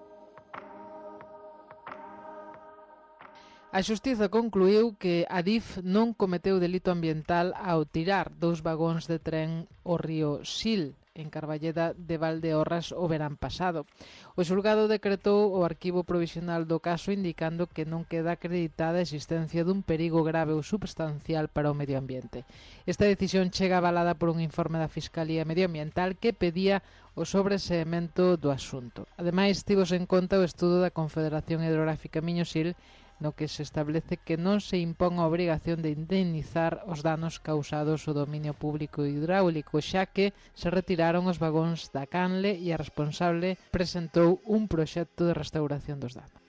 Speaker 17: A Xustiza concluíu que Adif non cometeu delito ambiental ao tirar 2 vagóns de tren ao río Sil, en Carballeda de Valdeorras o verán pasado. O xulgado decretou o arquivo provisional do caso, indicando que non queda acreditada a existencia dun perigo grave ou substancial para o medio ambiente. Esta decisión chega avalada por un informe da Fiscalía Medioambiental que pedía o sobreseemento do asunto. Ademais, tivose en conta o estudo da Confederación Hidrográfica Miño-Sil, no que se establece que non se impón a obrigación de indemnizar os danos causados ao dominio público hidráulico, xa que se retiraron os vagóns da canle e a responsable presentou un proxecto de restauración dos danos.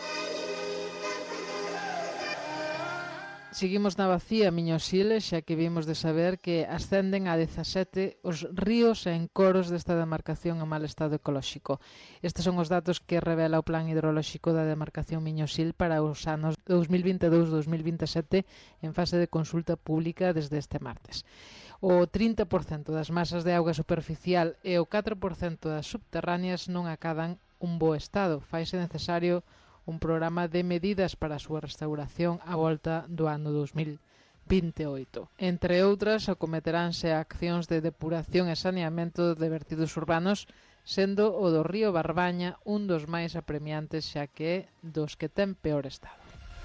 Speaker 17: Seguimos na vacía Miño-Sil, xa que vimos de saber que ascenden a 17 os ríos e encoros desta demarcación en mal estado ecolóxico. Estes son os datos que revela o Plan Hidrolóxico da demarcación Miño-Sil para os anos 2022-2027 en fase de consulta pública desde este martes. O 30% das masas de auga superficial e o 4% das subterráneas non acadan un bo estado. Faise necesario un programa de medidas para a súa restauración á volta do ano 2028. Entre outras, acometeránse accións de depuración e saneamento de vertidos urbanos, sendo o do río Barbaña un dos máis apremiantes, xa que é dos que ten peor estado.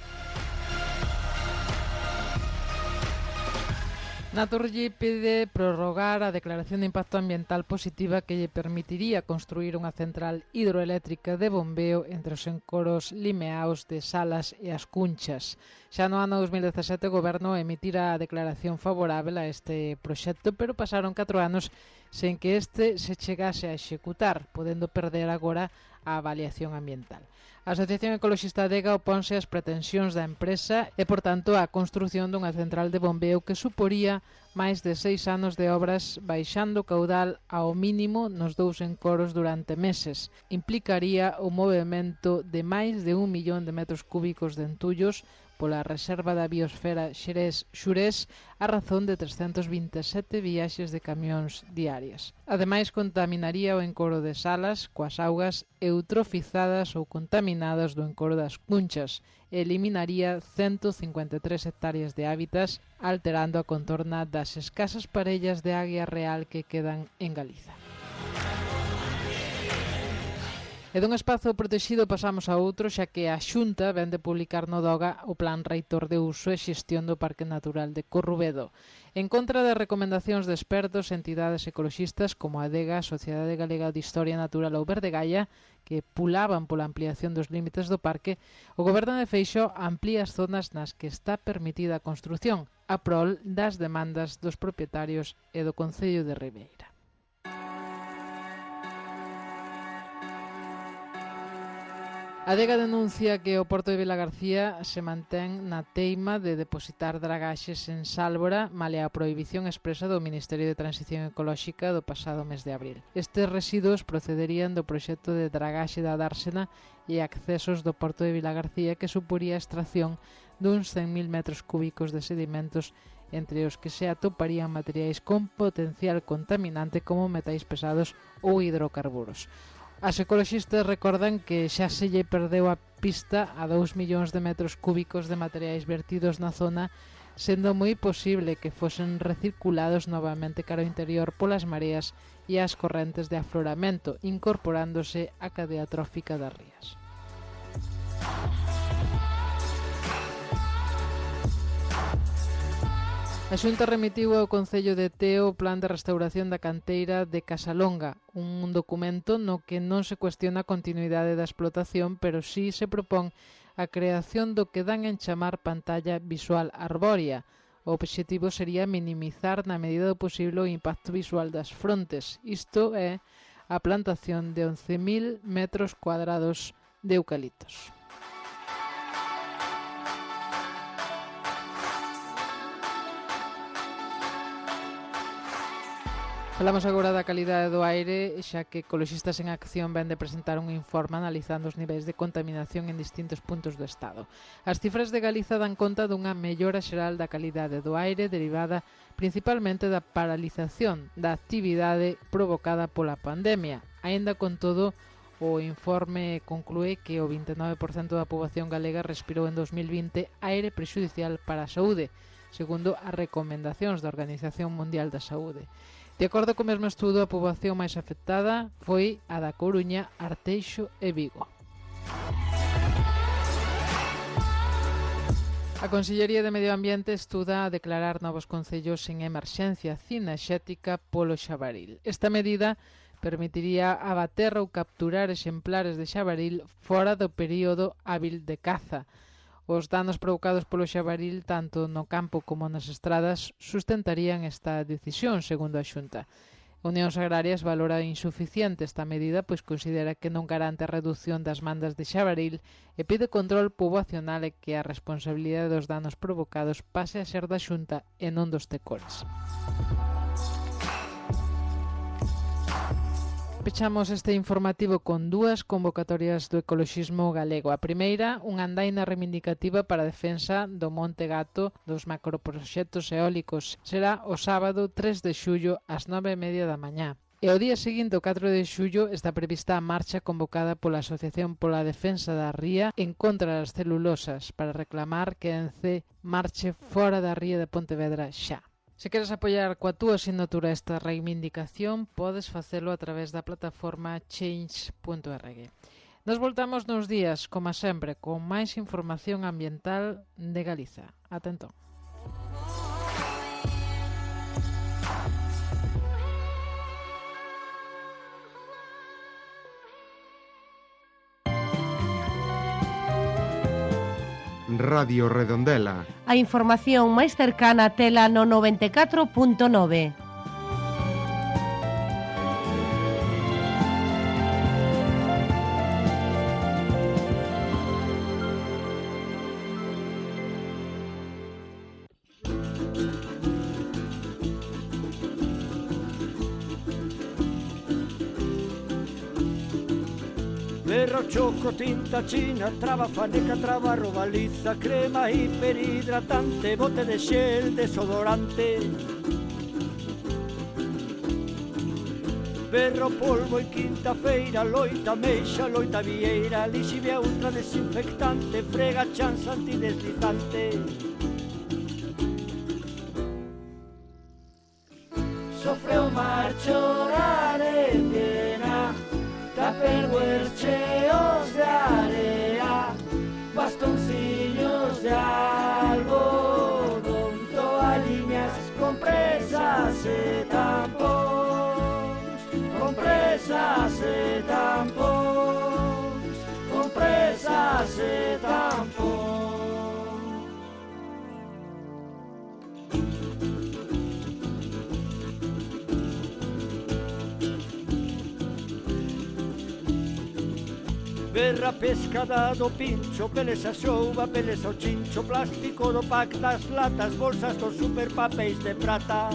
Speaker 17: Naturgy pide prorrogar a declaración de impacto ambiental positiva que lle permitiría construir unha central hidroeléctrica de bombeo entre os encoros limeaos de Salas e as Cunchas. Xa no ano 2017 o Goberno emitira a declaración favorável a este proxecto, pero pasaron 4 anos sen que este se chegase a executar, podendo perder agora a avaliación ambiental. A Asociación Ecoloxista Adega oponse ás pretensións da empresa e, por tanto, á construción dunha central de bombeo que suporía máis de 6 anos de obras baixando o caudal ao mínimo nos dous encoros durante meses. Implicaría o movemento de máis de 1 millón de metros cúbicos de entullos pola reserva da biosfera Xurés a razón de 327 viaxes de camións diarias. Ademais, contaminaría o encoro de Salas coas augas eutrofizadas ou contaminadas do encoro das Cunchas e eliminaría 153 hectáreas de hábitats, alterando a contorna das escasas parellas de águia real que quedan en Galiza. E dun espazo protexido pasamos a outro, xa que a Xunta ven de publicar no DOGA o Plan Reitor de Uso e Xestión do Parque Natural de Corrubedo. En contra das recomendacións de expertos e entidades ecoloxistas como a Adega, a Sociedade Galega de Historia Natural ou Verde Gaia, que pulaban pola ampliación dos límites do parque, o Goberno de Feixóo amplía as zonas nas que está permitida a construción, a prol das demandas dos propietarios e do Concello de Ribeira. A Adega denuncia que o Porto de Vilagarcía se mantén na teima de depositar dragaxes en Sálvora male a prohibición expresa do Ministerio de Transición Ecolóxica do pasado mes de abril. Estes residuos procederían do proxecto de dragaxe da Dársena e accesos do Porto de Vilagarcía que suporía a extracción duns 100.000 metros cúbicos de sedimentos entre os que se atoparían materiais con potencial contaminante como metais pesados ou hidrocarburos. As ecoloxistas recordan que xa se lle perdeu a pista a 2 millóns de metros cúbicos de materiais vertidos na zona, sendo moi posible que fosen recirculados novamente cara ao interior polas mareas e as correntes de afloramento, incorporándose á cadea trófica das rías. A Xunta remitiu ao Concello de Teo o Plan de Restauración da Canteira de Casalonga, un documento no que non se cuestiona a continuidade da explotación, pero sí se propón a creación do que dan en chamar pantalla visual arbórea. O obxectivo sería minimizar na medida do posible o impacto visual das frontes. Isto é a plantación de 11.000 metros cuadrados de eucaliptos. Falamos agora da calidade do aire, xa que Ecoloxistas en Acción ven de presentar un informe analizando os niveis de contaminación en distintos puntos do Estado. As cifras de Galiza dan conta dunha mellora xeral da calidade do aire derivada principalmente da paralización da actividade provocada pola pandemia. Aínda con todo, o informe conclúe que o 29% da poboación galega respirou en 2020 aire prexudicial para a saúde, segundo as recomendacións da Organización Mundial da Saúde. De acordo co mesmo estudo, a poboación máis afectada foi a da Coruña, Arteixo e Vigo. A Consellería de Medio Ambiente estuda a declarar novos concellos en emerxencia cinexética polo xabaril. Esta medida permitiría abater ou capturar exemplares de xabaril fora do período hábil de caza. Os danos provocados polo xabaril, tanto no campo como nas estradas, sustentarían esta decisión, segundo a Xunta. Unións Agrarias valora insuficiente esta medida, pois considera que non garante a reducción das mandas de xabaril e pide control poboacional e que a responsabilidade dos danos provocados pase a ser da Xunta e non dos tecores. Pechamos este informativo con dúas convocatorias do ecoloxismo galego. A primeira, unha andaina reivindicativa para a defensa do Monte Gato dos macroproxectos eólicos. Será o sábado 3 de xullo ás 9:30 da mañá. E o día seguinte, o 4 de xullo, está prevista a marcha convocada pola Asociación pola Defensa da Ría en contra das celulosas para reclamar que a ENCE marche fora da ría de Pontevedra xa. Se queres apoiar coa túa asignatura esta reivindicación, podes facelo a través da plataforma change.org. Nos voltamos nos días, como sempre, con máis información ambiental de Galiza. Ata entón.
Speaker 4: Radio Redondela.
Speaker 5: A información máis cercana a tela no 94.9.
Speaker 18: Berro, choco, tinta china, traba, faneca, traba, robaliza, crema, hiperhidratante, bote de xel, desodorante. Berro, polvo e quinta feira, loita, meixa, loita, vieira, lixivia, ultra desinfectante, frega, chance, antideslizante. Sofre o mar, chorar e pena, Tupperware cheos de area, bastoncillos de algodón, toalliñas, compresas e tampóns, compresas e tampóns, compresas e tampóns. Berra, pescada do pincho, peles a xouba, peles ao chincho, plástico do pack das latas, bolsas dos superpapéis de prata.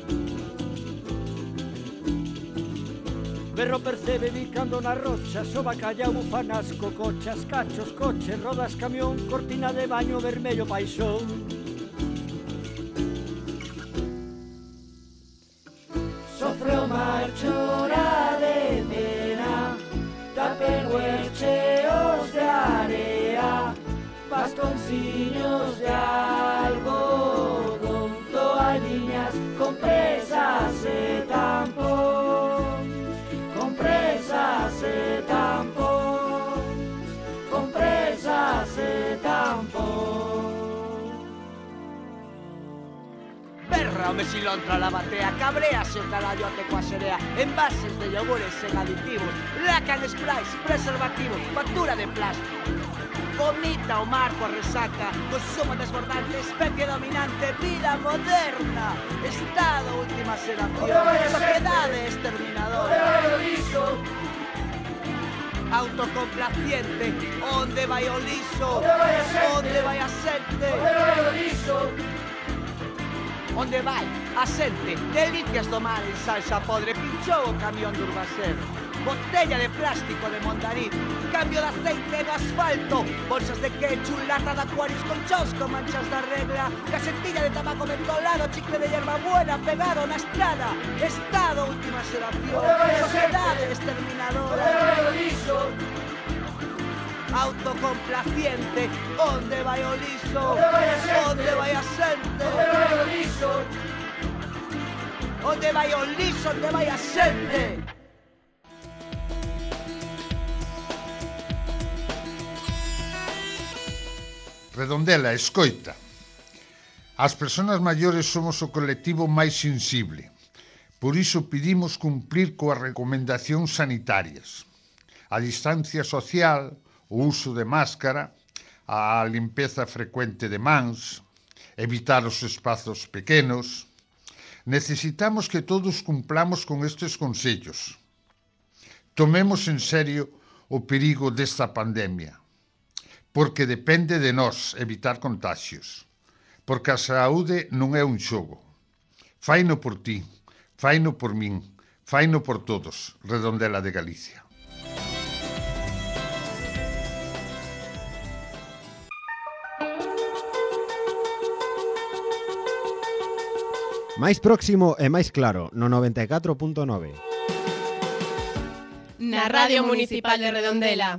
Speaker 18: Berro, percebe bicando na rocha, soba, calla, bufanas, cocochas, cachos, coches, rodas, camión, cortina de baño, vermello, paixón. Sofre o mar, chora de pena, Tupperware cheos de area, bastoncillos de algodón, toalliñas, compresas e tampóns, compresas e tampóns, compresas e tampóns. Berra, o mesilontra, la batea, cabrease o carallote coa serea, envases de yogures sen aditivos, lacan sprays, preservativos, factura de plástico. Vomita o mar coa resaca, consumo desbordante, especie dominante, vida moderna, estado, última xeración, sociedade exterminadora. Autocomplaciente, onde vai o liso, onde vai a xente, onde vai a xente, delicias do mar en salsa podre, pinchou o camión do Urbaser, botella de plástico de Mondariz, cambio de aceite no asfalto, bolsas de ketchup, lata de Aquarius con chos con manchas da regla, casetilla de tabaco mentolado, chicle de hierba buena pegado na estrada, estado, última xeración, sociedade exterminadora. Autocomplaciente, onde vai o liso, onde vai a xente, onde vai o liso, onde vai a xente.
Speaker 2: Redondela, escoita. As persoas maiores somos o colectivo máis sensible. Por iso pedimos cumplir coas recomendacións sanitarias. A distancia social, o uso de máscara, a limpeza frecuente de mans, evitar os espazos pequenos. Necesitamos que todos cumplamos con estes consellos. Tomemos en serio o perigo desta pandemia, porque depende de nós evitar contagios, porque a saúde non é un xogo. Faino por ti, faino por min, faino por todos. Redondela de Galicia.
Speaker 4: Máis próximo e máis claro, no 94.9.
Speaker 19: Na Radio Municipal de Redondela.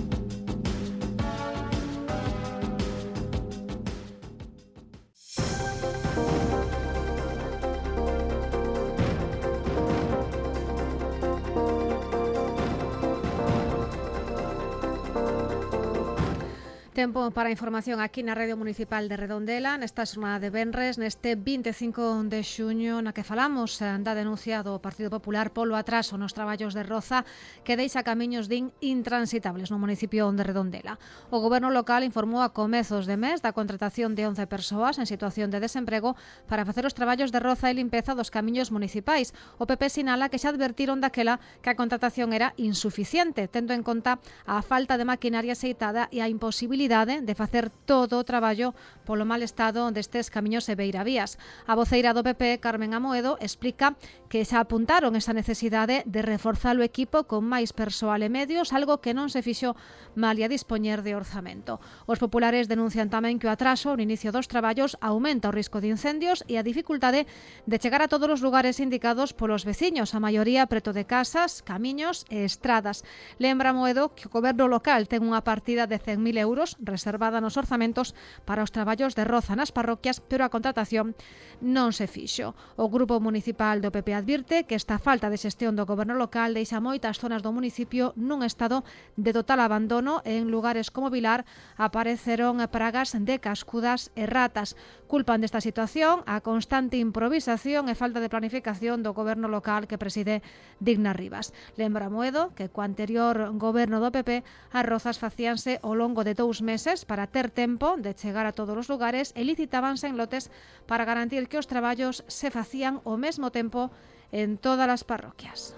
Speaker 3: Tempo para a información aquí na Radio Municipal de Redondela nesta xornada de venres, neste 25 de xuño, na que falamos da denuncia do Partido Popular polo atraso nos traballos de Roza que deixa camiños din intransitables no municipio de Redondela. O goberno local informou a comezos de mes da contratación de 11 persoas en situación de desemprego para facer os traballos de roza e limpeza dos camiños municipais. O PP sinala que xa advertiron daquela que a contratación era insuficiente, tendo en conta a falta de maquinaria aceitada e a imposibilidade necesidade de facer todo o traballo polo mal estado destes camiños e beiravías. A voceira do PP, Carmen Amoedo, explica que xa apuntaron esa necesidade de reforzar o equipo con máis persoal e medios, algo que non se fixo malia dispoñer de orzamento. Os populares denuncian tamén que o atraso no inicio dos traballos aumenta o risco de incendios e a dificultade de chegar a todos os lugares indicados polos veciños, a maioría preto de casas, camiños e estradas. Lembra Amoedo que o goberno local ten unha partida de 100.000 euros reservada nos orzamentos para os traballos de roza nas parroquias, pero a contratación non se fixo. O grupo municipal do PP advirte que esta falta de xestión do goberno local deixa moitas zonas do municipio nun estado de total abandono e en lugares como Vilar apareceron pragas de cascudas e ratas. Culpan desta situación a constante improvisación e falta de planificación do goberno local que preside Digna Rivas. Lembra Amoedo que co anterior goberno do PP as rozas facíanse ao longo de 2 meses para ter tempo de chegar a todos os lugares e licitábanse en lotes para garantir que os traballos se facían ao mesmo tempo en todas as parroquias.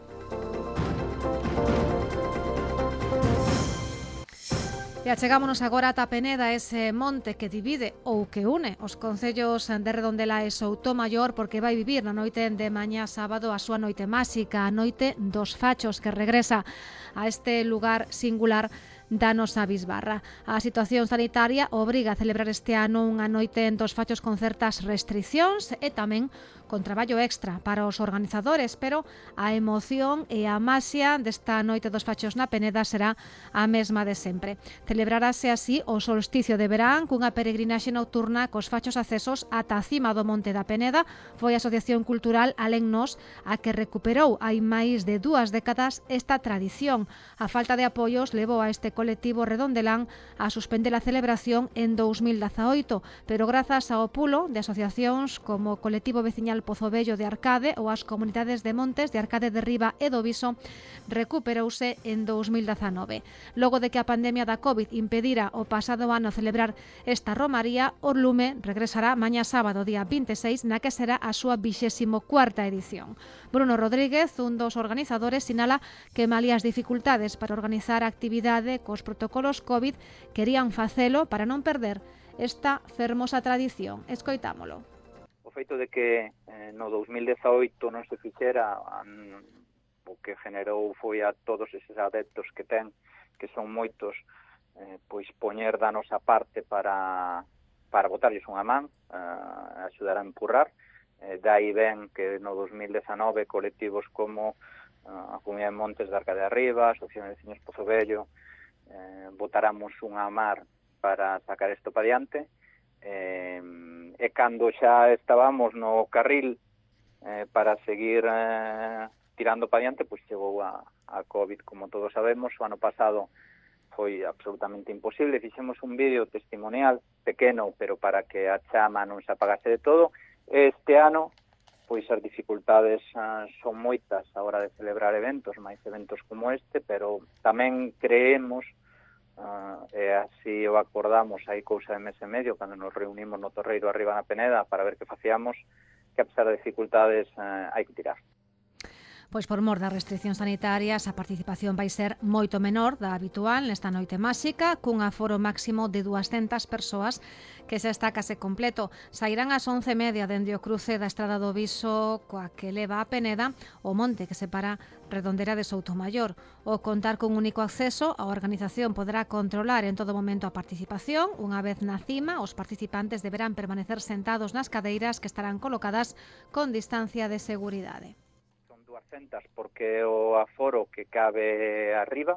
Speaker 3: E achegámonos agora a Peneda, ese monte que divide ou que une os concellos de Redondela e Soutomaior, porque vai vivir na noite de mañá sábado a súa noite máxica, a noite dos fachos, que regresa a este lugar singular da nosa bisbarra. A situación sanitaria obriga a celebrar este ano unha noite dos fachos con certas restricións e tamén con traballo extra para os organizadores, pero a emoción e a maxia desta noite dos fachos na Peneda será a mesma de sempre. Celebrarase así o solsticio de verán cunha peregrinaxe nocturna cos fachos accesos ata a cima do Monte da Peneda. Foi a Asociación Cultural Alén Nós a que recuperou hai máis de 2 décadas esta tradición. A falta de apoios levou a este colectivo redondelán a suspender a celebración en 2018, pero grazas ao pulo de asociacións como o colectivo veciñal Pozo Vello de Arcade ou as comunidades de Montes de Arcade de Riba e do Viso, recuperouse en 2019. Logo de que a pandemia da COVID impedira o pasado ano celebrar esta romaría, o lume regresará mañá sábado, día 26, na que será a súa 24ª edición. Bruno Rodríguez, un dos organizadores, sinala que malia as dificultades para organizar a actividade cos protocolos COVID, querían facelo para non perder esta fermosa tradición. Escoitámolo.
Speaker 20: O feito de que no 2018 non se fixera, o que generou foi a todos eses adeptos que ten, que son moitos, pois poñer da nosa parte para botarlles unha man, axudar a empurrar. Dai ben que no 2019 colectivos como a Comunidade de Montes de Arcade de Arriba, a Asociación de Veciños Pozo Vello, botáramos unha mar para sacar isto para diante. E cando xa estábamos no carril para seguir tirando para diante, pois chegou a COVID, como todos sabemos. O ano pasado foi absolutamente imposible. Fixemos un vídeo testimonial pequeno, pero para que a chama non se apagase de todo. Este ano, pois as dificultades son moitas a hora de celebrar eventos, máis eventos como este, pero tamén creemos, e así o acordamos hai cousa de mes e medio, cando nos reunimos no Torreiro arriba na Peneda para ver que facíamos, que a pesar de dificultades hai que tirar.
Speaker 3: Pois por mor das restriccións sanitarias, a participación vai ser moito menor da habitual nesta noite máxica, cun aforo máximo de 200 persoas, que xa está case completo. Sairán ás 11:30 dende o cruce da Estrada do Viso coa que leva a Peneda, o monte que separa Redondela de Soutomaior. O contar con único acceso, a organización poderá controlar en todo momento a participación. Unha vez na cima, os participantes deberán permanecer sentados nas cadeiras que estarán colocadas con distancia de seguridade.
Speaker 20: 200 porque o aforo que cabe arriba,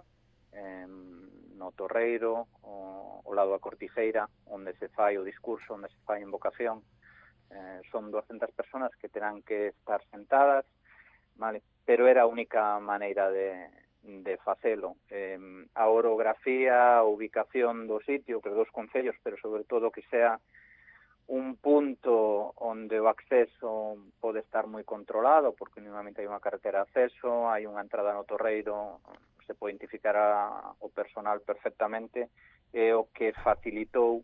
Speaker 20: no Torreiro, o lado da Cortijeira, onde se fai o discurso, onde se fai a invocación, son 200 personas que terán que estar sentadas, vale? Pero era a única maneira de facelo. A orografía, a ubicación do sitio, que dos concellos, pero sobre todo que sea un punto onde o acceso pode estar moi controlado, porque normalmente hai unha carretera de acceso, hai unha entrada no Torreiro, se pode identificar o personal perfectamente, e o que facilitou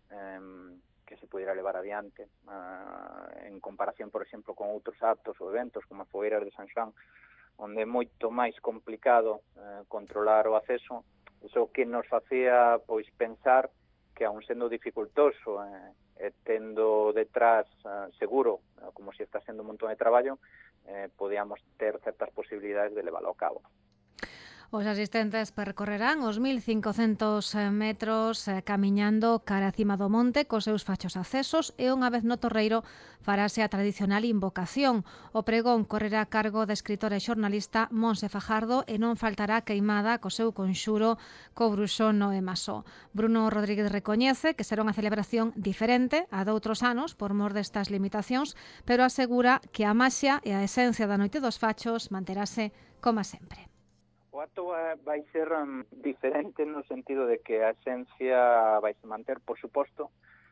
Speaker 20: que se pudiera levar adiante en comparación, por exemplo, con outros actos ou eventos como a Fogueiras de San Xoán, onde é moito máis complicado controlar o acceso. Iso que nos facía pois pensar aun sendo dificultoso e tendo detrás seguro, como se está sendo un montón de traballo, podíamos ter certas posibilidades de leválo a cabo.
Speaker 3: Os asistentes percorrerán os 1.500 metros camiñando cara a cima do monte cos seus fachos accesos e unha vez no Torreiro farase a tradicional invocación. O pregón correrá a cargo da escritora e xornalista Monse Fajardo e non faltará queimada co seu conxuro co bruxón Noé Masó. Bruno Rodríguez recoñece que será unha celebración diferente a doutros anos por mor destas limitacións, pero asegura que a maxia e a esencia da Noite dos Fachos manterase como sempre.
Speaker 20: O acto vai ser diferente no sentido de que a esencia vai se manter, por suposto,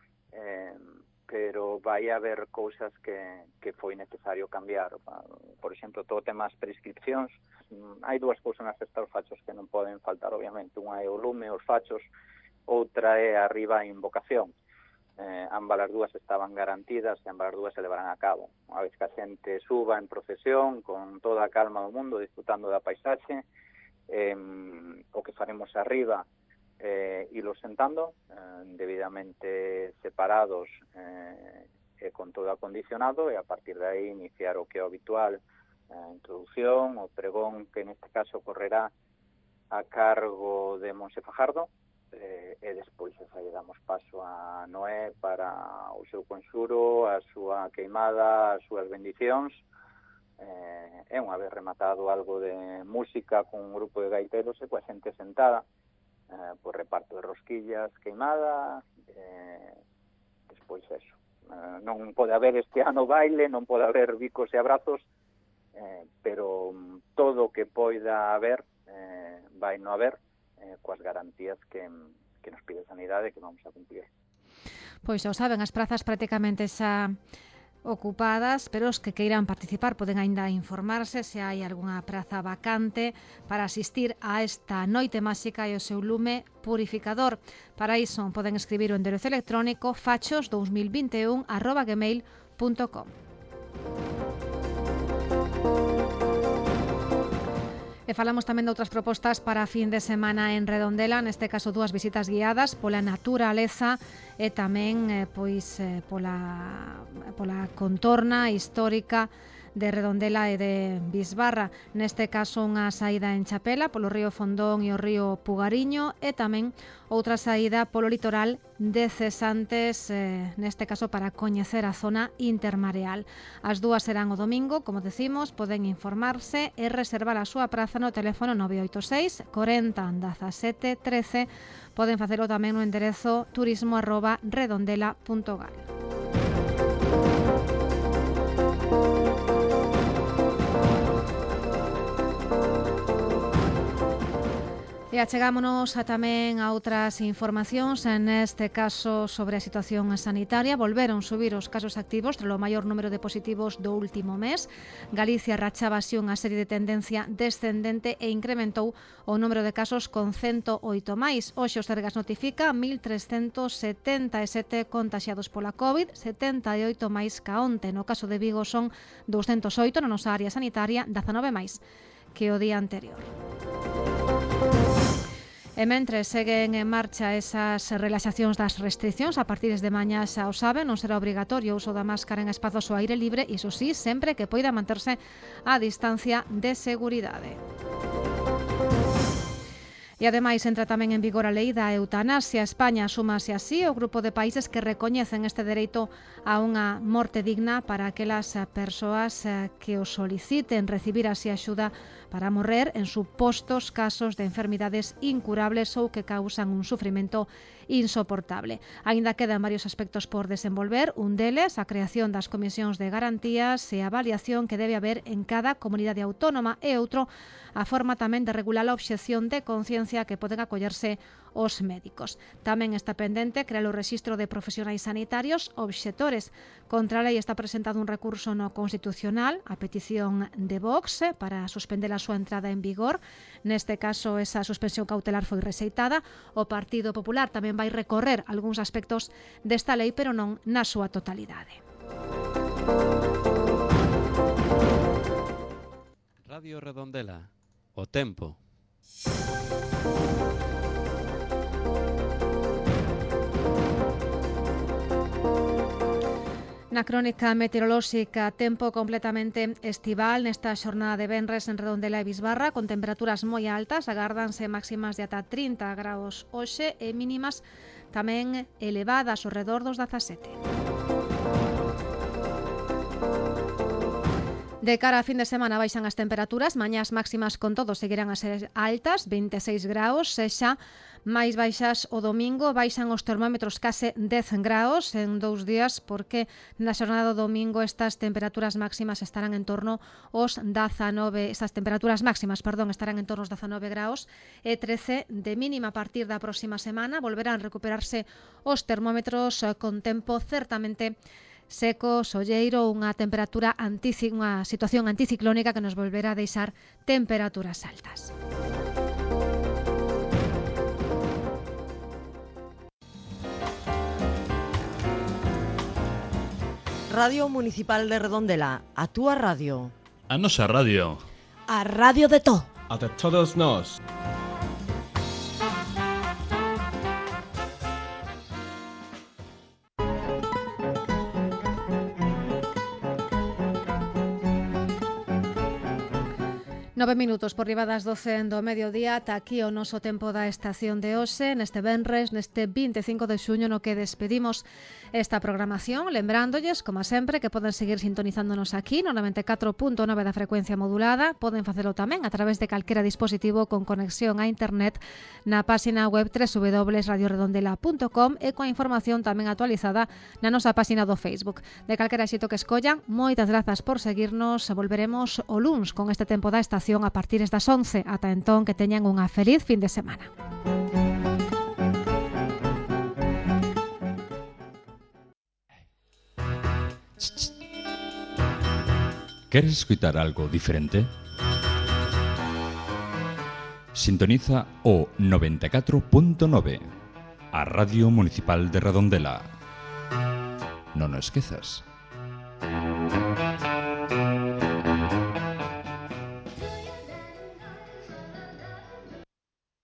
Speaker 20: pero vai haber cousas que foi necesario cambiar. Por exemplo, todo o tema das prescripcións. Hai dúas cousas nas festas dos fachos que non poden faltar, obviamente. Unha é o lume, os fachos, outra é arriba a invocación. Ambas as dúas estaban garantidas e ambas as dúas se levarán a cabo. Unha vez que a xente suba en procesión, con toda a calma do mundo, disfrutando da paisaxe, o que faremos arriba ilo sentando debidamente separados e con todo acondicionado, e a partir de aí iniciar o que é o habitual, a introducción, o pregón, que neste caso correrá a cargo de Monse Fajardo, e despois aí damos paso a Noé para o seu conxuro, a súa queimada, as súas bendicións. E unha vez rematado algo de música con un grupo de gaiteros e coa xente sentada, por reparto de rosquillas, queimada, despois eso. Non pode haber este ano baile, non pode haber bicos e abrazos, pero todo o que poida haber vai no haber, coas garantías que nos pide Sanidade que vamos a cumplir.
Speaker 3: Pois xa saben, as prazas prácticamente xa ocupadas, pero os que queiran participar poden aínda informarse se hai algunha praza vacante para asistir a esta noite máxica e o seu lume purificador. Para iso poden escribir o enderezo electrónico fachos2021@gmail.com. E falamos tamén de outras propostas para a fin de semana en Redondela, neste caso dúas visitas guiadas pola naturaleza e tamén pola contorna histórica de Redondela e de Bisbarra. Neste caso unha saída en chapela polo río Fondón e o río Pugariño e tamén outra saída polo litoral de Cesantes, neste caso para coñecer a zona intermareal. As dúas serán o domingo, como decimos, poden informarse e reservar a súa praza no teléfono 986 40 17 13. Poden facelo tamén no enderezo turismo@redondela.gal. E achegámonos tamén a outras informacións, neste caso sobre a situación sanitaria. Volveron subir os casos activos tras o maior número de positivos do último mes. Galicia rachaba así unha serie de tendencia descendente e incrementou o número de casos con 108 máis. Hoxe o Sergas notifica 1.377 contaxiados pola COVID, 78 máis ca onte. No caso de Vigo son 208 na nosa área sanitaria, 19 máis que o día anterior. E mentres seguen en marcha esas relaxacións das restriccións, a partir de mañá xa o saben, non será obrigatorio o uso da máscara en espazos ao aire libre, iso sí, sempre que poida manterse a distancia de seguridade. E ademais entra tamén en vigor a lei da eutanasia. España súmase así ao grupo de países que recoñecen este dereito a unha morte digna para aquelas persoas que o soliciten, recibir así axuda para morrer en supostos casos de enfermidades incurables ou que causan un sufrimento insoportable. Aínda quedan varios aspectos por desenvolver, un deles a creación das comisións de garantías e a avaliación que debe haber en cada comunidade autónoma, e outro a forma tamén de regular a obxección de conciencia que poden acollerse os médicos. Tamén está pendente crear o rexistro de profesionais sanitarios obxectores. Contra a lei está presentado un recurso no Constitucional a petición de Vox para suspender a súa entrada en vigor. Neste caso, esa suspensión cautelar foi rexeitada. O Partido Popular tamén vai recorrer algúns aspectos desta lei, pero non na súa totalidade.
Speaker 21: Radio Redondela, o tempo.
Speaker 3: Na crónica meteorolóxica, tempo completamente estival nesta xornada de venres en Redondela e Bisbarra, con temperaturas moi altas, agárdanse máximas de ata 30 graus hoxe e mínimas tamén elevadas ao redor dos 17. De cara a fin de semana baixan as temperaturas, mañás máximas con todo seguirán a ser altas, 26 graus, sexa máis baixas o domingo, baixan os termómetros case 10 graus en 2 días, porque na xornada do domingo estas temperaturas máximas estarán en torno aos 19, estas temperaturas máximas, estarán en torno aos 19 graus e 13 de mínima. A partir da próxima semana volverán a recuperarse os termómetros con tempo certamente seco, solleiro, unha situación anticiclónica que nos volverá a deixar temperaturas altas.
Speaker 1: Radio Municipal de Redondela, a túa radio.
Speaker 22: A nosa radio.
Speaker 1: A radio de todo.
Speaker 22: A de todos nós.
Speaker 3: Nove minutos por riba das 12 do mediodía, ata aquí o noso tempo da estación de hoxe, neste venres, neste 25 de xuño, no que despedimos esta programación, lembrándoles, como sempre, que poden seguir sintonizándonos aquí no 94.9 da frecuencia modulada, poden facelo tamén a través de calquera dispositivo con conexión a internet na páxina web www.radioredondela.com e coa información tamén actualizada na nosa páxina do Facebook. De calquera xeito que escollan, moitas grazas por seguirnos, volveremos o luns con este tempo da estación a partir das 11. Ata entón, que teñan unha feliz fin de semana.
Speaker 23: ¿Queres escutar algo diferente? Sintoniza o 94.9, a Radio Municipal de Redondela. Non o esquezas.